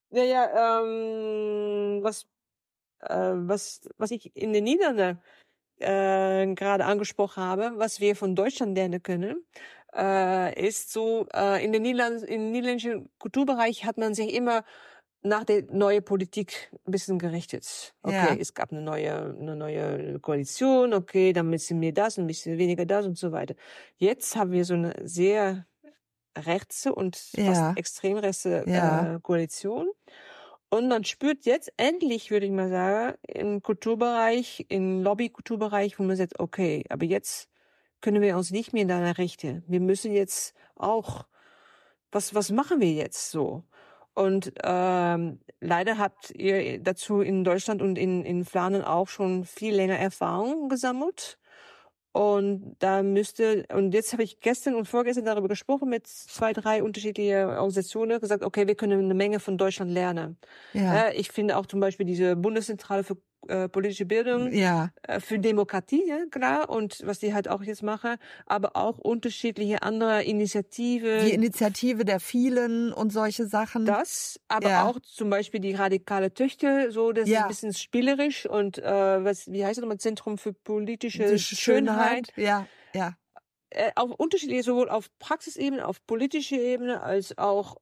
Was ich in den Niederlanden gerade angesprochen habe, was wir von Deutschland lernen können, ist so, im niederländischen Kulturbereich hat man sich immer nach der neuen Politik ein bisschen gerichtet. Okay, es gab eine neue Koalition, okay, dann müssen wir das, ein bisschen weniger das und so weiter. Jetzt haben wir so eine sehr rechte und fast extrem rechte Koalition. Und man spürt jetzt endlich, würde ich mal sagen, im Kulturbereich, im Lobby-Kulturbereich, wo man sagt, okay, aber jetzt können wir uns nicht mehr danach richten. Wir müssen jetzt auch, was machen wir jetzt so? Und leider habt ihr dazu in Deutschland und in Flandern auch schon viel länger Erfahrung gesammelt. Und jetzt habe ich gestern und vorgestern darüber gesprochen mit 2, 3 unterschiedliche Organisationen, gesagt, okay, wir können eine Menge von Deutschland lernen. Ich finde auch zum Beispiel diese Bundeszentrale für politische Bildung für Demokratie, ja, klar, und was die halt auch jetzt machen, aber auch unterschiedliche andere Initiativen. Die Initiative der vielen und solche Sachen. Das, aber auch zum Beispiel die radikale Töchter, so, das ist ein bisschen spielerisch und wie heißt das nochmal, Zentrum für politische Schönheit. Ja. Auf unterschiedliche, sowohl auf Praxisebene, auf politische Ebene, als auch,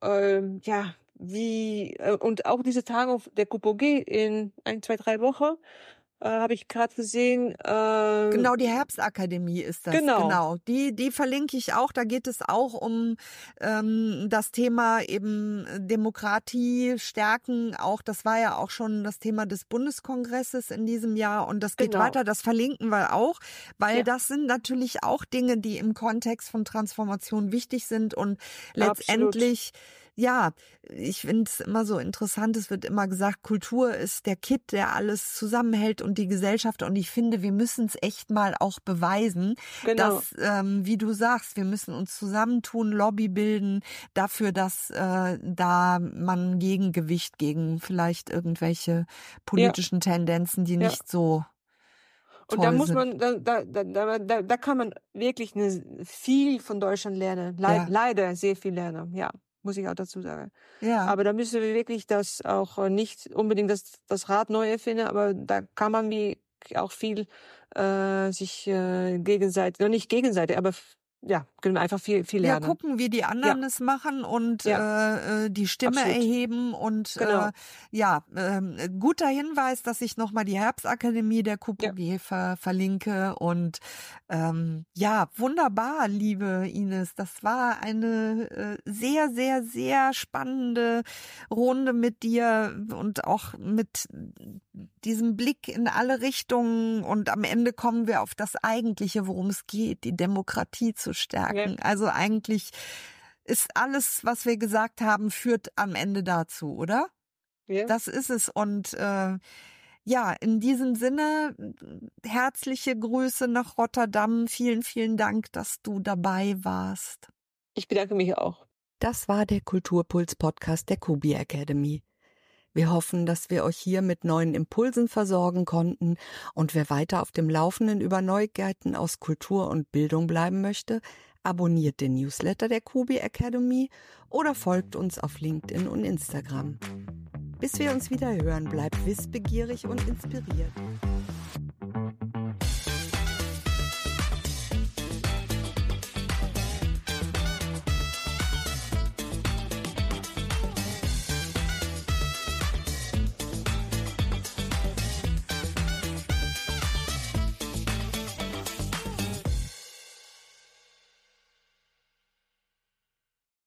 und auch diese Tagung der KUPOG in 1, 2, 3 Wochen, habe ich gerade gesehen. Genau, die Herbstakademie ist das. Genau. Die verlinke ich auch. Da geht es auch um das Thema eben Demokratie stärken. Auch das war ja auch schon das Thema des Bundeskongresses in diesem Jahr. Und das geht weiter. Das verlinken wir auch, weil das sind natürlich auch Dinge, die im Kontext von Transformation wichtig sind und letztendlich. Ja, ich finde es immer so interessant, es wird immer gesagt, Kultur ist der Kitt, der alles zusammenhält und die Gesellschaft. Und ich finde, wir müssen es echt mal auch beweisen, dass, wie du sagst, wir müssen uns zusammentun, Lobby bilden dafür, dass da man Gegengewicht gegen vielleicht irgendwelche politischen Tendenzen, die nicht so und da muss man, da kann man wirklich viel von Deutschland lernen. Leider sehr viel lernen, muss ich auch dazu sagen. Ja. Aber da müssen wir wirklich das auch nicht unbedingt das Rad neu erfinden, aber da kann man wie auch viel sich gegenseitig, nicht gegenseitig, aber können wir einfach viel lernen. Ja, gucken, wie die anderen es machen und die Stimme erheben und guter Hinweis, dass ich nochmal die Herbstakademie der KUPOG verlinke und wunderbar, liebe Ines. Das war eine sehr, sehr, sehr spannende Runde mit dir und auch mit diesem Blick in alle Richtungen und am Ende kommen wir auf das Eigentliche, worum es geht, die Demokratie zu stärken. Ja. Also eigentlich ist alles, was wir gesagt haben, führt am Ende dazu, oder? Ja. Das ist es. Und in diesem Sinne, herzliche Grüße nach Rotterdam. Vielen, vielen Dank, dass du dabei warst. Ich bedanke mich auch. Das war der Kulturpuls-Podcast der Kubi Academy. Wir hoffen, dass wir euch hier mit neuen Impulsen versorgen konnten und wer weiter auf dem Laufenden über Neuigkeiten aus Kultur und Bildung bleiben möchte, abonniert den Newsletter der Kubi Academy oder folgt uns auf LinkedIn und Instagram. Bis wir uns wieder hören, bleibt wissbegierig und inspiriert.